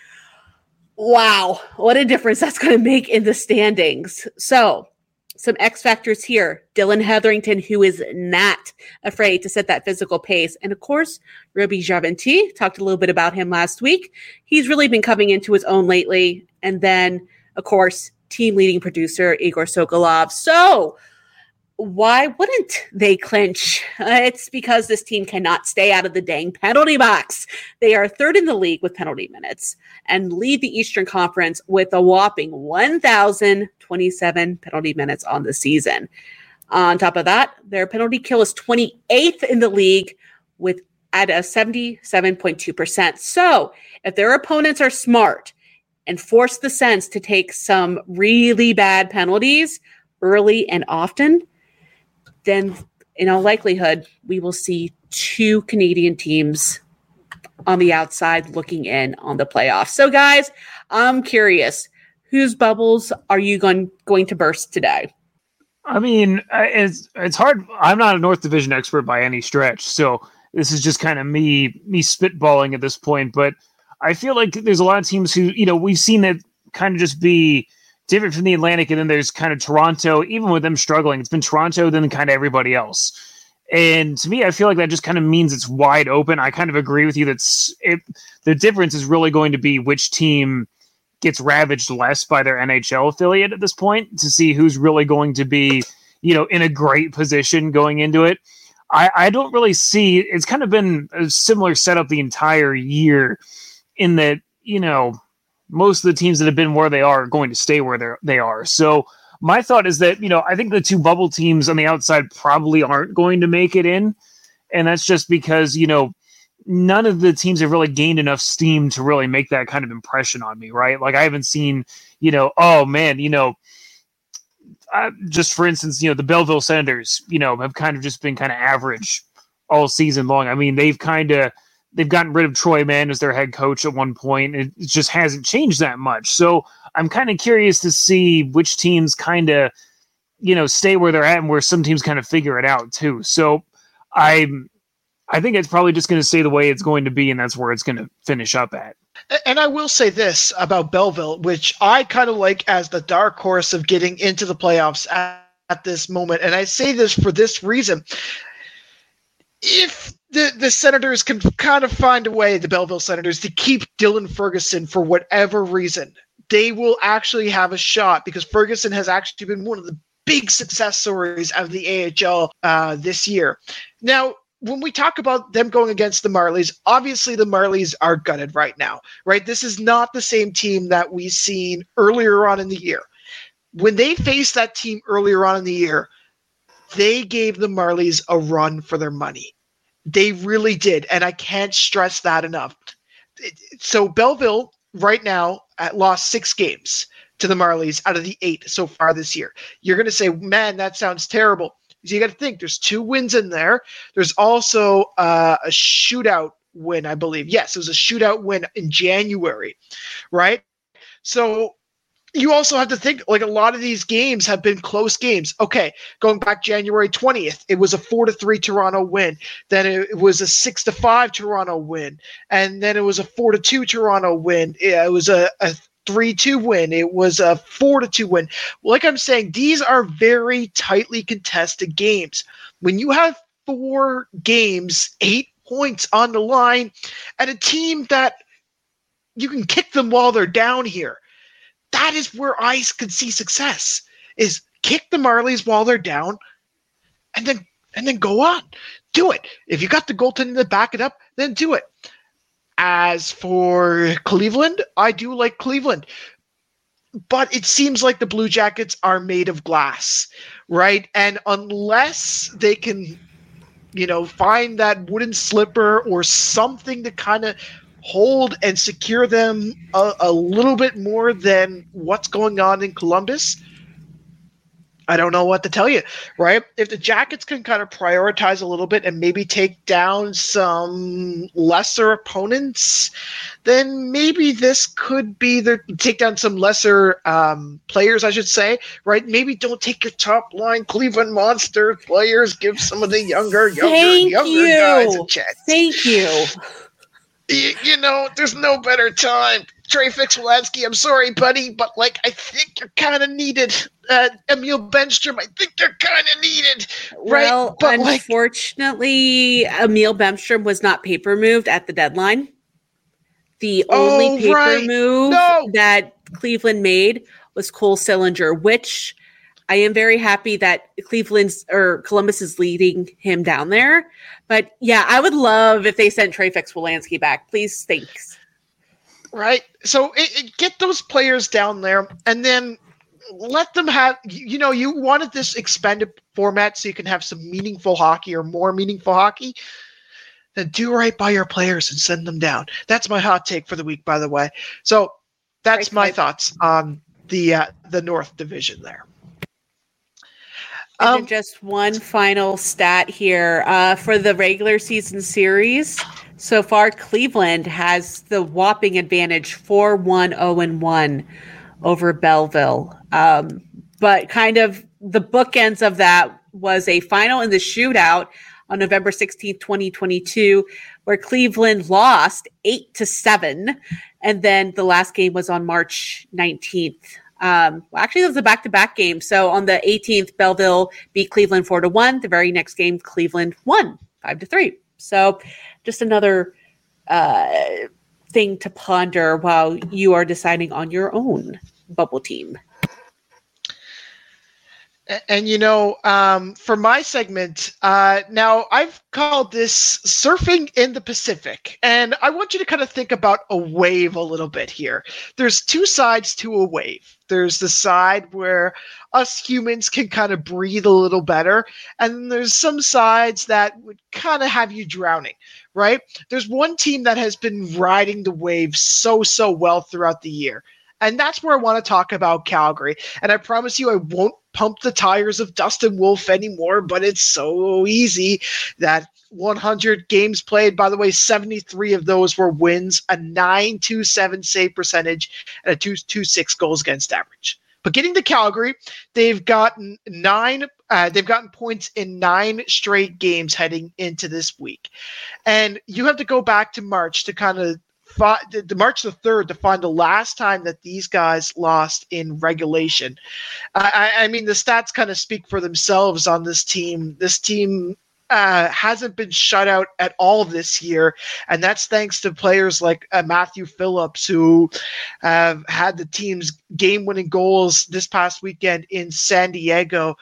S4: wow, what a difference that's going to make in the standings. So some X factors here. Dylan Hetherington, who is not afraid to set that physical pace. And of course, Roby Javenti, talked a little bit about him last week. He's really been coming into his own lately. And then, of course, team leading producer Igor Sokolov. So why wouldn't they clinch? Uh, it's because this team cannot stay out of the dang penalty box. They are third in the league with penalty minutes and lead the Eastern Conference with a whopping one thousand twenty-seven penalty minutes on the season. On top of that, their penalty kill is twenty-eighth in the league with at a seventy-seven point two percent. So if their opponents are smart and force the Sens to take some really bad penalties early and often, then in all likelihood, we will see two Canadian teams on the outside looking in on the playoffs. So guys, I'm curious, whose bubbles are you going, going to burst today?
S3: I mean, it's it's hard. I'm not a North Division expert by any stretch, so this is just kind of me me spitballing at this point. But I feel like there's a lot of teams who, you know, we've seen it kind of just be different from the Atlantic, and then there's kind of Toronto. Even with them struggling, it's been Toronto, then kind of everybody else. And to me, I feel like that just kind of means it's wide open. I kind of agree with you that it, the difference is really going to be which team gets ravaged less by their N H L affiliate at this point to see who's really going to be, you know, in a great position going into it. I, I don't really see, it's kind of been a similar setup the entire year in that, you know, most of the teams that have been where they are are going to stay where they're, they are. So my thought is that, you know, I think the two bubble teams on the outside probably aren't going to make it in. And that's just because, you know, none of the teams have really gained enough steam to really make that kind of impression on me, right? Like I haven't seen, you know, oh man, you know, uh, just for instance, you know, the Belleville Senators, you know, have kind of just been kind of average all season long. I mean, they've kind of, they've gotten rid of Troy Mann as their head coach at one point. It just hasn't changed that much. So I'm kind of curious to see which teams kind of, you know, stay where they're at and where some teams kind of figure it out too. So I'm, I think it's probably just going to stay the way it's going to be, and that's where it's going to finish up at.
S2: And I will say this about Belleville, which I kind of like as the dark horse of getting into the playoffs at, at this moment. And I say this for this reason. If the, the Senators can kind of find a way, the Belleville Senators, to keep Dylan Ferguson for whatever reason, they will actually have a shot, because Ferguson has actually been one of the big success stories of the A H L uh, this year. Now, when we talk about them going against the Marlies, obviously the Marlies are gutted right now, right? This is not the same team that we've seen earlier on in the year. When they faced that team earlier on in the year, they gave the Marlies a run for their money. They really did, and I can't stress that enough. So Belleville right now lost six games to the Marlies out of the eight so far this year. You're going to say, man, that sounds terrible. So you got to think there's two wins in there. There's also uh, a shootout win, I believe. Yes, it was a shootout win in January, right? So you also have to think, like, a lot of these games have been close games. Okay, going back January twentieth, it was a four to three Toronto win. Then it was a six to five Toronto win, and then it was a four to two Toronto win. It was a, a three two win. It was a four to two win. Like I'm saying, these are very tightly contested games. When you have four games, eight points on the line, and a team that you can kick them while they're down here, that is where I could see success, is kick the Marlies while they're down and then and then go on. Do it. If you got the goaltending to back it up, then do it. As for Cleveland, I do like Cleveland, but it seems like the Blue Jackets are made of glass, right? And unless they can, you know, find that wooden slipper or something to kind of hold and secure them a, a little bit more than what's going on in Columbus, I don't know what to tell you, right? If the Jackets can kind of prioritize a little bit and maybe take down some lesser opponents, then maybe this could be the take down some lesser um, players, I should say, right? Maybe don't take your top line Cleveland Monster players. Give some of the younger, younger,
S4: Thank
S2: younger
S4: you.
S2: guys a chance.
S4: Thank you.
S2: You, you know, there's no better time. Trey Fix-Wolansky, I'm sorry, buddy, but, like, I think you're kind of needed. Uh, Emil Benstrom, I think you're kind of needed, right?
S4: Well,
S2: but
S4: unfortunately, like, Emil Benstrom was not paper moved at the deadline. The
S2: oh,
S4: only paper
S2: right.
S4: move
S2: no.
S4: that Cleveland made was Cole Sillinger, which I am very happy that Cleveland's or Columbus is leading him down there. But yeah, I would love if they sent Trey Fix-Wolansky back. Please, thanks.
S2: Right. So it, it, get those players down there and then let them have, you know, you wanted this expanded format so you can have some meaningful hockey or more meaningful hockey. Then do right by your players and send them down. That's my hot take for the week, by the way. So that's my thoughts on the uh, the North Division there.
S4: And
S2: Um,
S4: then just one final stat here. Uh, for the regular season series, so far Cleveland has the whopping advantage four one oh and one over Belleville. Um, but kind of the bookends of that was a final in the shootout on November sixteenth, twenty twenty-two, where Cleveland lost eight to seven. And then the last game was on March nineteenth. Um, well, actually, it was a back-to-back game. So on the eighteenth, Belleville beat Cleveland four to one. The very next game, Cleveland won five to three. So just another uh, thing to ponder while you are deciding on your own bubble team.
S2: And, you know, um, for my segment, uh, now I've called this Surfing in the Pacific. And I want you to kind of think about a wave a little bit here. There's two sides to a wave. There's the side where us humans can kind of breathe a little better. And there's some sides that would kind of have you drowning, right? There's one team that has been riding the wave so, so well throughout the year. And that's where I want to talk about Calgary. And I promise you I won't pump the tires of Dustin Wolf anymore, but it's so easy. That one hundred games played, by the way, seventy-three of those were wins, a nine twenty-seven save percentage, and a two twenty-six goals against average. But getting to Calgary, they've gotten nine uh, they've gotten points in nine straight games heading into this week. And you have to go back to March to kind of the March the third to find the last time that these guys lost in regulation. I, I mean, the stats kind of speak for themselves on this team. This team uh, hasn't been shut out at all this year, and that's thanks to players like uh, Matthew Phillips, who have had the team's game-winning goals this past weekend in San Diego.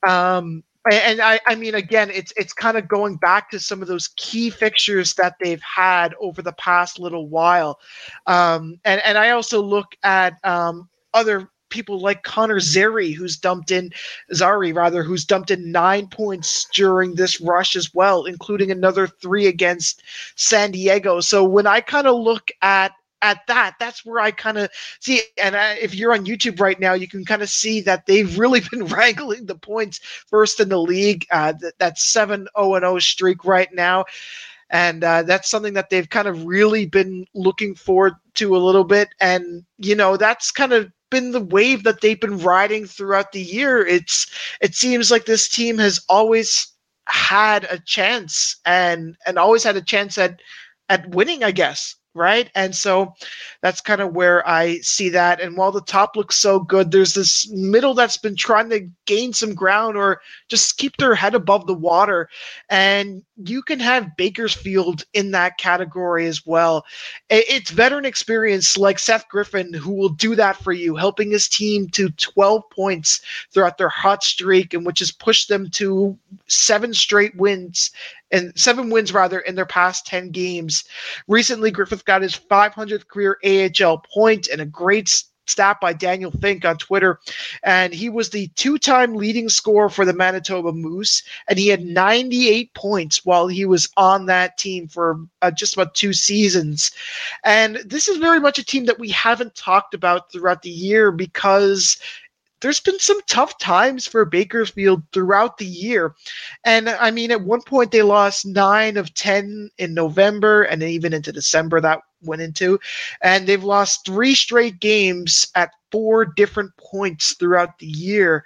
S2: Um, And I, I mean, again, it's it's kind of going back to some of those key fixtures that they've had over the past little while. Um, and, and I also look at um, other people like Connor Zary, who's dumped in, Zari rather, who's dumped in nine points during this rush as well, including another three against San Diego. So when I kind of look at at that, that's where I kind of see, and I, if you're on YouTube right now, you can kind of see that they've really been wrangling the points first in the league. Uh, that, that seven oh and oh streak right now. And uh, that's something that they've kind of really been looking forward to a little bit. And, you know, that's kind of been the wave that they've been riding throughout the year. It's, it seems like this team has always had a chance and, and always had a chance at, at winning, I guess. Right. And so that's kind of where I see that. And while the top looks so good, there's this middle that's been trying to gain some ground or just keep their head above the water. And you can have Bakersfield in that category as well. It's veteran experience like Seth Griffin who will do that for you, helping his team to twelve points throughout their hot streak, and which has pushed them to seven straight wins and seven wins rather in their past ten games. Recently, Griffith got his five hundredth career A H L point and a great stat by Daniel Fink on Twitter. And he was the two-time leading scorer for the Manitoba Moose, and he had ninety-eight points while he was on that team for uh, just about two seasons. And this is very much a team that we haven't talked about throughout the year because there's been some tough times for Bakersfield throughout the year. And I mean, at one point they lost nine of ten in November, and then even into December that went into, and they've lost three straight games at four different points throughout the year.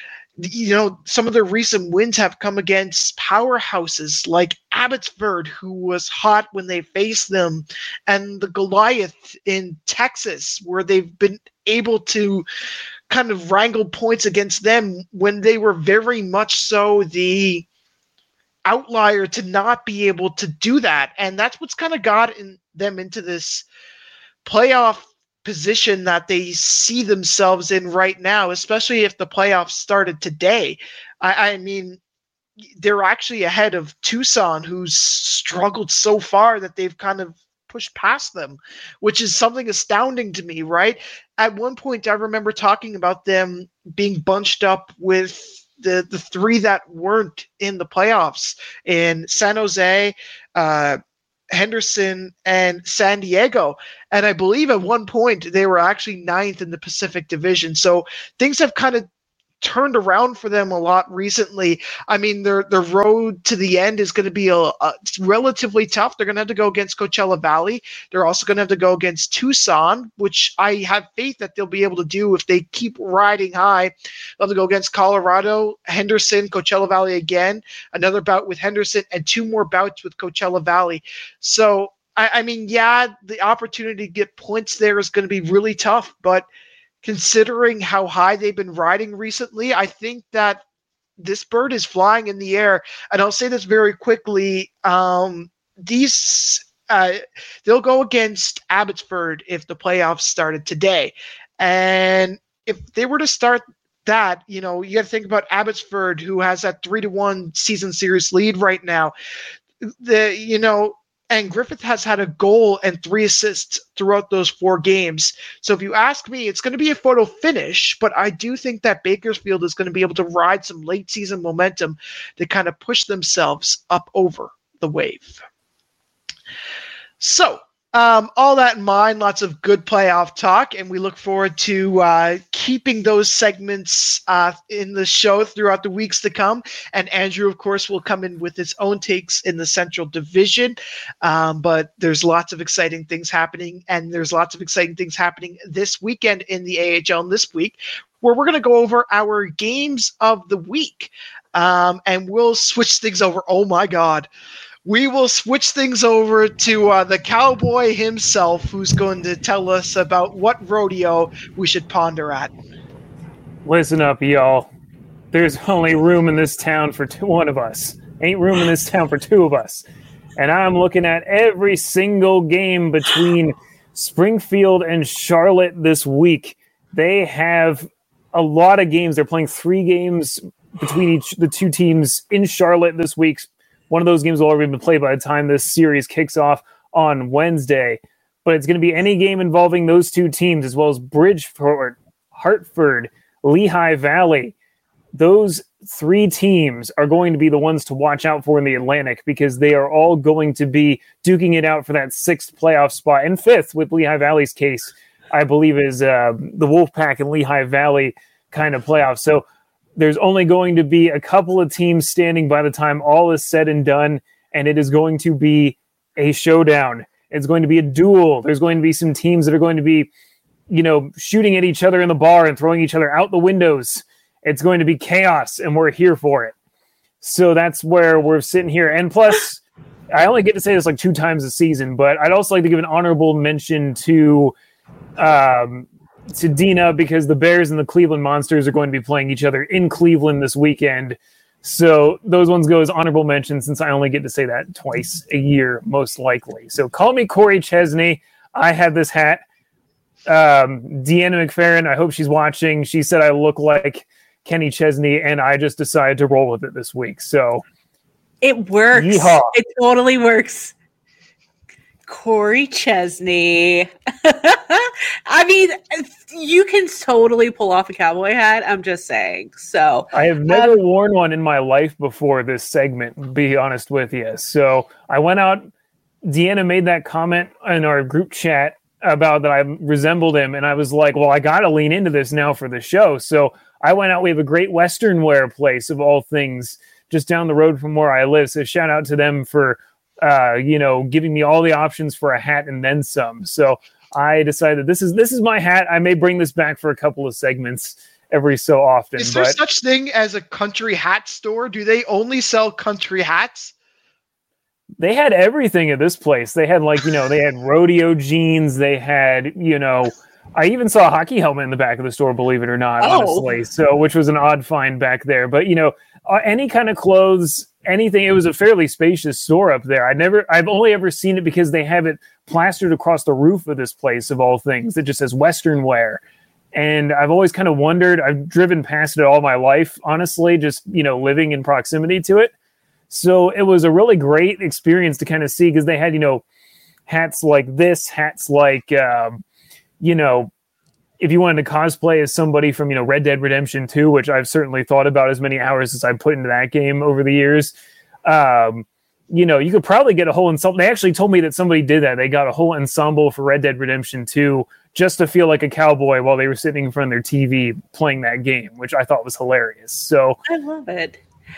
S2: You know, some of their recent wins have come against powerhouses like Abbotsford, who was hot when they faced them, and the Goliath in Texas, where they've been able to kind of wrangle points against them when they were very much so the outlier to not be able to do that. And that's what's kind of got in them into this playoff position that they see themselves in right now, especially if the playoffs started today. I, I mean, they're actually ahead of Tucson, who's struggled so far that they've kind of pushed past them, which is something astounding to me, right? At one point, I remember talking about them being bunched up with the, the three that weren't in the playoffs in San Jose, uh, Henderson, and San Diego. And I believe at one point they were actually ninth in the Pacific Division. So things have kind of turned around for them a lot recently. I mean, their their road to the end is going to be a, a relatively tough. They're going to have to go against Coachella Valley. They're also going to have to go against Tucson, which I have faith that they'll be able to do if they keep riding high. They'll have to go against Colorado, Henderson, Coachella Valley again, another bout with Henderson, and two more bouts with Coachella Valley. So, I, I mean, yeah, the opportunity to get points there is going to be really tough, but considering how high they've been riding recently, I think that this bird is flying in the air. And I'll say this very quickly. Um, these uh, they'll go against Abbotsford if the playoffs started today. And if they were to start that, you know, you got to think about Abbotsford, who has that three to one season series lead right now. The, you know, and Griffith has had a goal and three assists throughout those four games. So if you ask me, it's going to be a photo finish, but I do think that Bakersfield is going to be able to ride some late season momentum to kind of push themselves up over the wave. So, Um, all that in mind, lots of good playoff talk, and we look forward to uh, keeping those segments uh, in the show throughout the weeks to come. And Andrew, of course, will come in with his own takes in the Central Division. Um, but there's lots of exciting things happening, and there's lots of exciting things happening this weekend in the A H L this week, where we're going to go over our games of the week. Um, and we'll switch things over. Oh, my God. We will switch things over to uh, the cowboy himself, who's going to tell us about what rodeo we should ponder at.
S3: Listen up, y'all. There's only room in this town for two, one of us. Ain't room in this town for two of us. And I'm looking at every single game between Springfield and Charlotte this week. They have a lot of games. They're playing three games between each the two teams in Charlotte this week. One of those games will already be played by the time this series kicks off on Wednesday. But it's going to be any game involving those two teams, as well as Bridgeport, Hartford, Lehigh Valley. Those three teams are going to be the ones to watch out for in the Atlantic, because they are all going to be duking it out for that sixth playoff spot. And fifth, with Lehigh Valley's case, I believe, is uh, the Wolfpack and Lehigh Valley kind of playoff. So there's only going to be a couple of teams standing by the time all is said and done, and it is going to be a showdown. It's going to be a duel. There's going to be some teams that are going to be, you know, shooting at each other in the bar and throwing each other out the windows. It's going to be chaos, and we're here for it. So that's where we're sitting here. And plus, I only get to say this like two times a season, but I'd also like to give an honorable mention to um, to Dina, because the Bears and the Cleveland Monsters are going to be playing each other in Cleveland this weekend. So those ones go as honorable mention, since I only get to say that twice a year, most likely. So call me Corey Chesney. I had this hat. Um, Deanna McFerrin, I hope she's watching. She said I look like Kenny Chesney, and I just decided to roll with it this week. So
S4: it works.
S3: Yeehaw.
S4: It totally works. Corey Chesney. I mean, you can totally pull off a cowboy hat. I'm just saying. So
S3: I have never
S4: um,
S3: worn one in my life before this segment, to be honest with you. So I went out. Deanna made that comment in our group chat about that I resembled him, and I was like, well, I got to lean into this now for the show. So I went out. We have a great Western wear place, of all things, just down the road from where I live. So shout out to them for Uh, you know, giving me all the options for a hat and then some. So I decided this is this is my hat. I may bring this back for a couple of segments every so often.
S2: Is there
S3: but
S2: such thing as a country hat store? Do they only sell country hats?
S3: They had everything at this place. They had, like, you know, they had rodeo jeans. They had, you know, I even saw a hockey helmet in the back of the store, believe it or not,
S4: Oh.
S3: honestly. So, which was an odd find back there. But, you know, uh, any kind of clothes, anything. It was a fairly spacious store up there. I never, I've only ever seen it because they have it plastered across the roof of this place, of all things. It just says Western Wear. And I've always kind of wondered, I've driven past it all my life, honestly, just, you know, living in proximity to it. So it was a really great experience to kind of see, because they had, you know, hats like this, hats like, um, you know, if you wanted to cosplay as somebody from, you know, Red Dead Redemption two, which I've certainly thought about as many hours as I've put into that game over the years, um, you know, you could probably get a whole ensemble. They actually told me that somebody did that. They got a whole ensemble for Red Dead Redemption two just to feel like a cowboy while they were sitting in front of their T V playing that game, which I thought was hilarious. So
S4: I love it.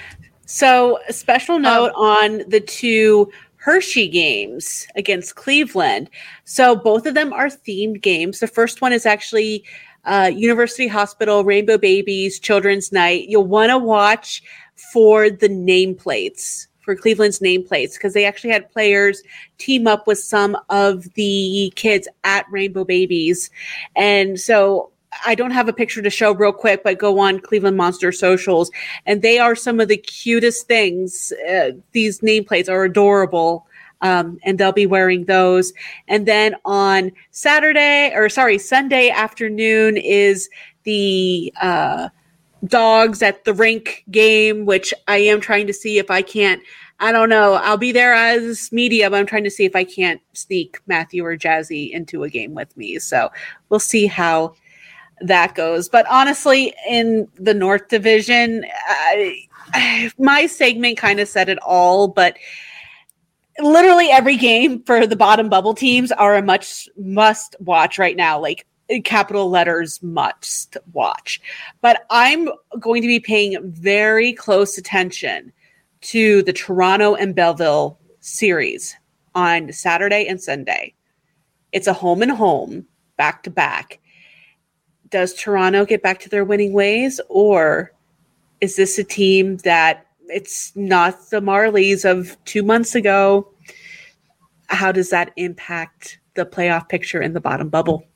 S4: So a special note um, on the two Hershey games against Cleveland. So both of them are themed games. The first one is actually uh, University Hospital, Rainbow Babies, Children's Night. You'll want to watch for the nameplates, for Cleveland's nameplates, because they actually had players team up with some of the kids at Rainbow Babies. And so I don't have a picture to show real quick, but go on Cleveland Monster socials, and they are some of the cutest things. Uh, these nameplates are adorable, um, and they'll be wearing those. And then on Saturday, or sorry, Sunday afternoon is the uh, dogs at the rink game, which I am trying to see if I can't. I don't know. I'll be there as media, but I'm trying to see if I can't sneak Matthew or Jazzy into a game with me. So we'll see how that goes. But honestly, in the North Division, I, my segment kind of said it all, but literally every game for the bottom bubble teams are a much must watch right now. Like, capital letters must watch. But I'm going to be paying very close attention to the Toronto and Belleville series on Saturday and Sunday. It's a home and home, back to back. Does Toronto get back to their winning ways, or is this a team that it's not the Marlies of two months ago? How does that impact the playoff picture in the bottom bubble?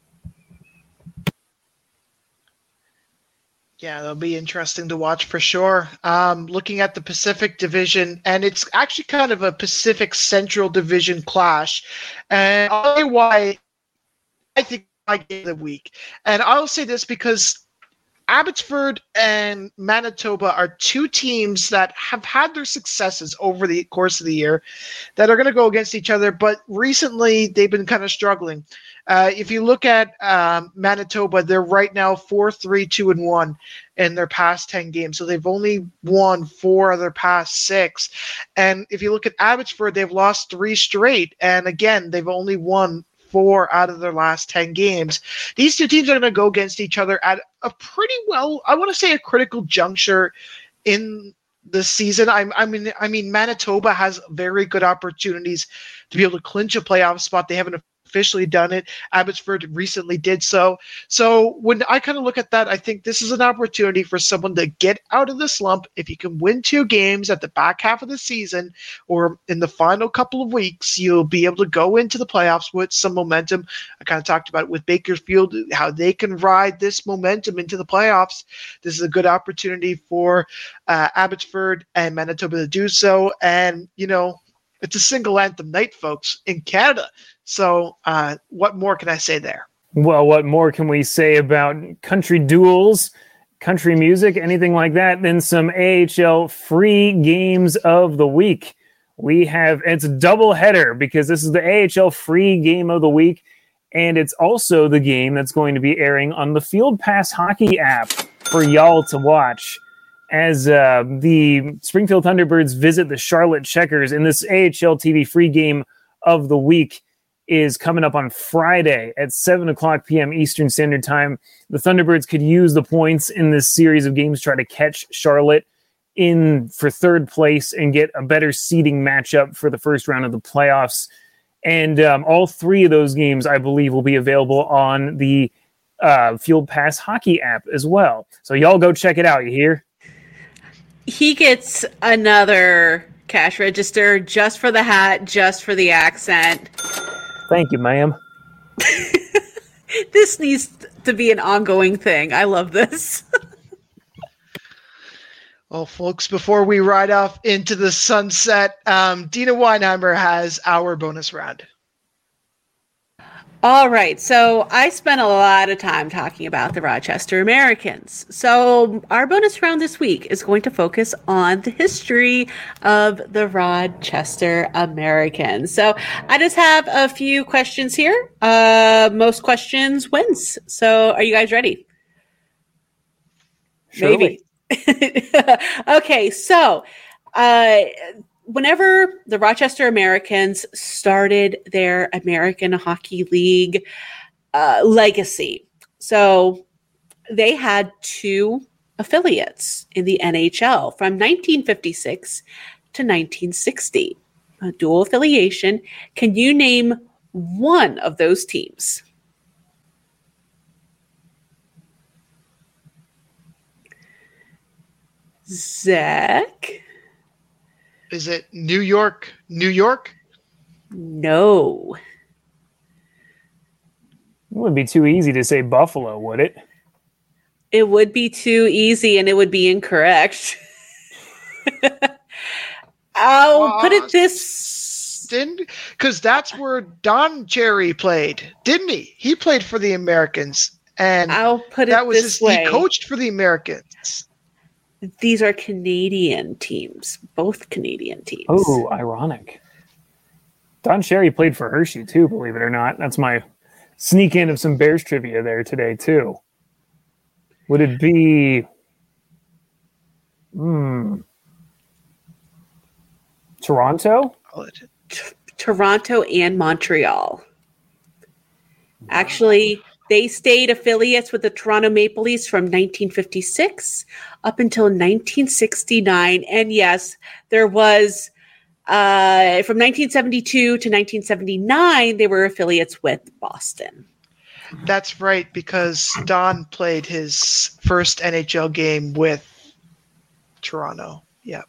S2: Yeah, that'll be interesting to watch for sure. Um, looking at the Pacific Division, and it's actually kind of a Pacific Central Division clash. And I'll tell you why I think my game of the week. And I'll say this because Abbotsford and Manitoba are two teams that have had their successes over the course of the year that are going to go against each other, but recently they've been kind of struggling. Uh, if you look at um, Manitoba, they're right now four, three, two, and one in their past ten games. So they've only won four of their past six. And if you look at Abbotsford, they've lost three straight. And again, they've only won four out of their last ten games. These two teams are going to go against each other at a pretty well, I want to say a critical juncture in the season. I, I mean, I mean, Manitoba has very good opportunities to be able to clinch a playoff spot. They haven't officially done it. Abbotsford recently did so. So when I kind of look at that, I think this is an opportunity for someone to get out of the slump. If you can win two games at the back half of the season or in the final couple of weeks, you'll be able to go into the playoffs with some momentum. I kind of talked about it with Bakersfield, how they can ride this momentum into the playoffs. This is a good opportunity for uh, Abbotsford and Manitoba to do so. And, you know, it's a single anthem night, folks, in Canada. So uh, what more can I say there?
S3: Well, what more can we say about country duels, country music, anything like that, than some A H L free games of the week? We have, it's a double header because this is the A H L free game of the week, and it's also the game that's going to be airing on the Field Pass Hockey app for y'all to watch as uh, the Springfield Thunderbirds visit the Charlotte Checkers. In this A H L T V free game of the week is coming up on Friday at seven o'clock p.m. Eastern Standard Time. The Thunderbirds could use the points in this series of games, try to catch Charlotte in for third place and get a better seeding matchup for the first round of the playoffs. And um, all three of those games, I believe, will be available on the uh, Field Pass Hockey app as well. So y'all go check it out, you hear?
S4: He gets another cash register just for the hat, just for the accent.
S3: Thank you, ma'am.
S4: This needs to be an ongoing thing. I love this.
S2: Well, folks, before we ride off into the sunset, um, Dina Weinheimer has our bonus round.
S4: All right. So I spent a lot of time talking about the Rochester Americans. So our bonus round this week is going to focus on the history of the Rochester Americans. So I just have a few questions here. Uh, most questions wins. So are you guys ready?
S3: Surely.
S4: Maybe. Okay. So, uh, whenever the Rochester Americans started their American Hockey League uh, legacy, so they had two affiliates in the N H L from nineteen fifty-six to nineteen sixty. A dual affiliation. Can you name one of those teams? Zach?
S2: Is it New York, New York?
S4: No.
S3: It wouldn't be too easy to say Buffalo, would it?
S4: It would be too easy and it would be incorrect. I'll uh, put it this...
S2: Didn't, because that's where Don Cherry played, didn't he? He played for the Americans. And
S4: I'll put it
S2: that was
S4: this
S2: his,
S4: way.
S2: He coached for the Americans.
S4: These are Canadian teams, both Canadian teams.
S3: Oh, ironic. Don Cherry played for Hershey too, believe it or not. That's my sneak in of some Bears trivia there today too. Would it be... Hmm... Toronto?
S4: T- Toronto and Montreal. Actually, they stayed affiliates with the Toronto Maple Leafs from nineteen fifty-six up until nineteen sixty-nine. And yes, there was, uh, from nineteen seventy-two to nineteen seventy-nine, they were affiliates with Boston.
S2: That's right, because Don played his first N H L game with Toronto. Yeah.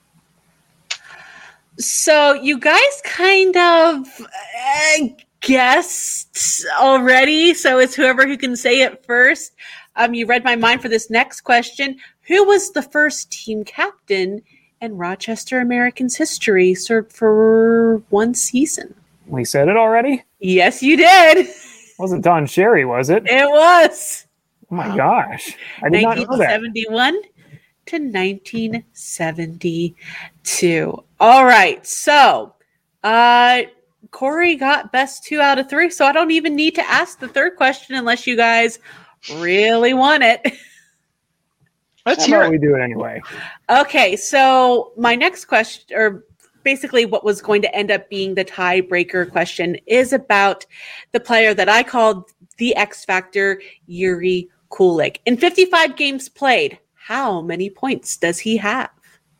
S4: So you guys kind of uh, guessed already. So it's whoever who can say it first. Um, you read my mind for this next question. Who was the first team captain in Rochester Americans history, served for one season?
S3: We said it already?
S4: Yes, you did.
S3: Wasn't Don Cherry, was it?
S4: It was.
S3: Oh my gosh. I did not know that.
S4: nineteen seventy-one to nineteen seventy-two. All right. So, uh, Corey got best two out of three. So I don't even need to ask the third question unless you guys really want it.
S2: Let's
S3: How
S2: hear
S3: about
S2: it.
S3: we do it anyway?
S4: Okay. So my next question, or basically what was going to end up being the tiebreaker question, is about the player that I called the X Factor, Yuri Kulik. In fifty-five games played, how many points does he have?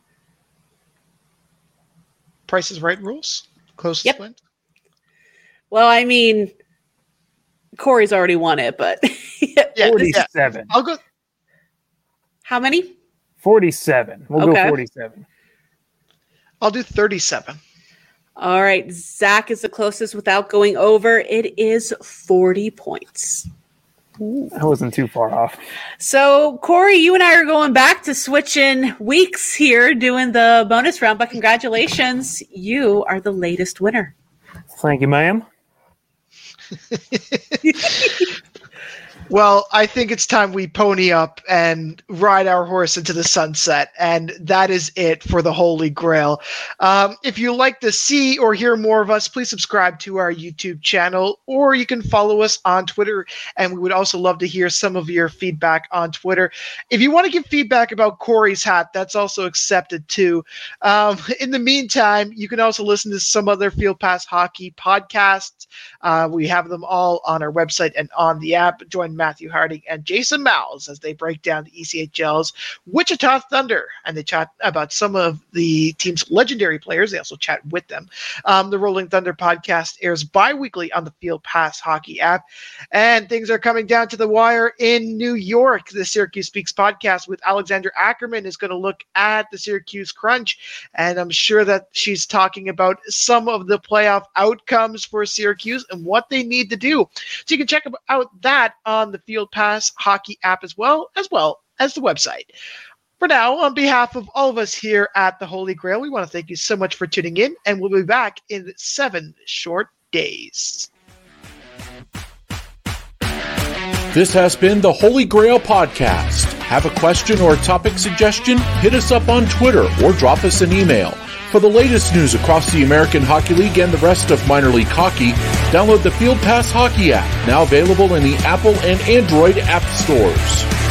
S2: Price is Right rules? Closest
S4: Yep.
S2: win?
S4: Well, I mean, Corey's already won it, but
S2: Yeah,
S3: forty-seven.
S2: I'll go.
S4: how many?
S3: forty-seven. We'll
S4: Okay.
S3: go forty-seven.
S2: I'll do thirty-seven.
S4: All right. Zach is the closest without going over. It is forty points.
S3: I wasn't too far off.
S4: So, Corey, you and I are going back to switching weeks here, doing the bonus round, but congratulations. You are the latest winner.
S3: Thank you, ma'am.
S2: Well, I think it's time we pony up and ride our horse into the sunset, and that is it for the Holy Grail. Um, if you like to see or hear more of us, please subscribe to our YouTube channel, or you can follow us on Twitter, and we would also love to hear some of your feedback on Twitter. If you want to give feedback about Corey's hat, that's also accepted too. Um, in the meantime, you can also listen to some other Field Pass Hockey podcasts. Uh, we have them all on our website and on the app. Join Matthew Harding and Jason Miles as they break down the E C H L's Wichita Thunder, and they chat about some of the team's legendary players. They also chat with them. Um, the Rolling Thunder podcast airs bi-weekly on the Field Pass Hockey app, and things are coming down to the wire in New York. The Syracuse Speaks podcast with Alexander Ackerman is going to look at the Syracuse Crunch, and I'm sure that she's talking about some of the playoff outcomes for Syracuse and what they need to do. So you can check out that on the Field Pass Hockey app as well, as well as the website. For now, on behalf of all of us here at the Holy Grail, we want to thank you so much for tuning in, and we'll be back in seven short days.
S1: This has been the Holy Grail Podcast. Have a question or topic suggestion? Hit us up on Twitter or drop us an email. For the latest news across the American Hockey League and the rest of minor league hockey, download the Field Pass Hockey app, now available in the Apple and Android app stores.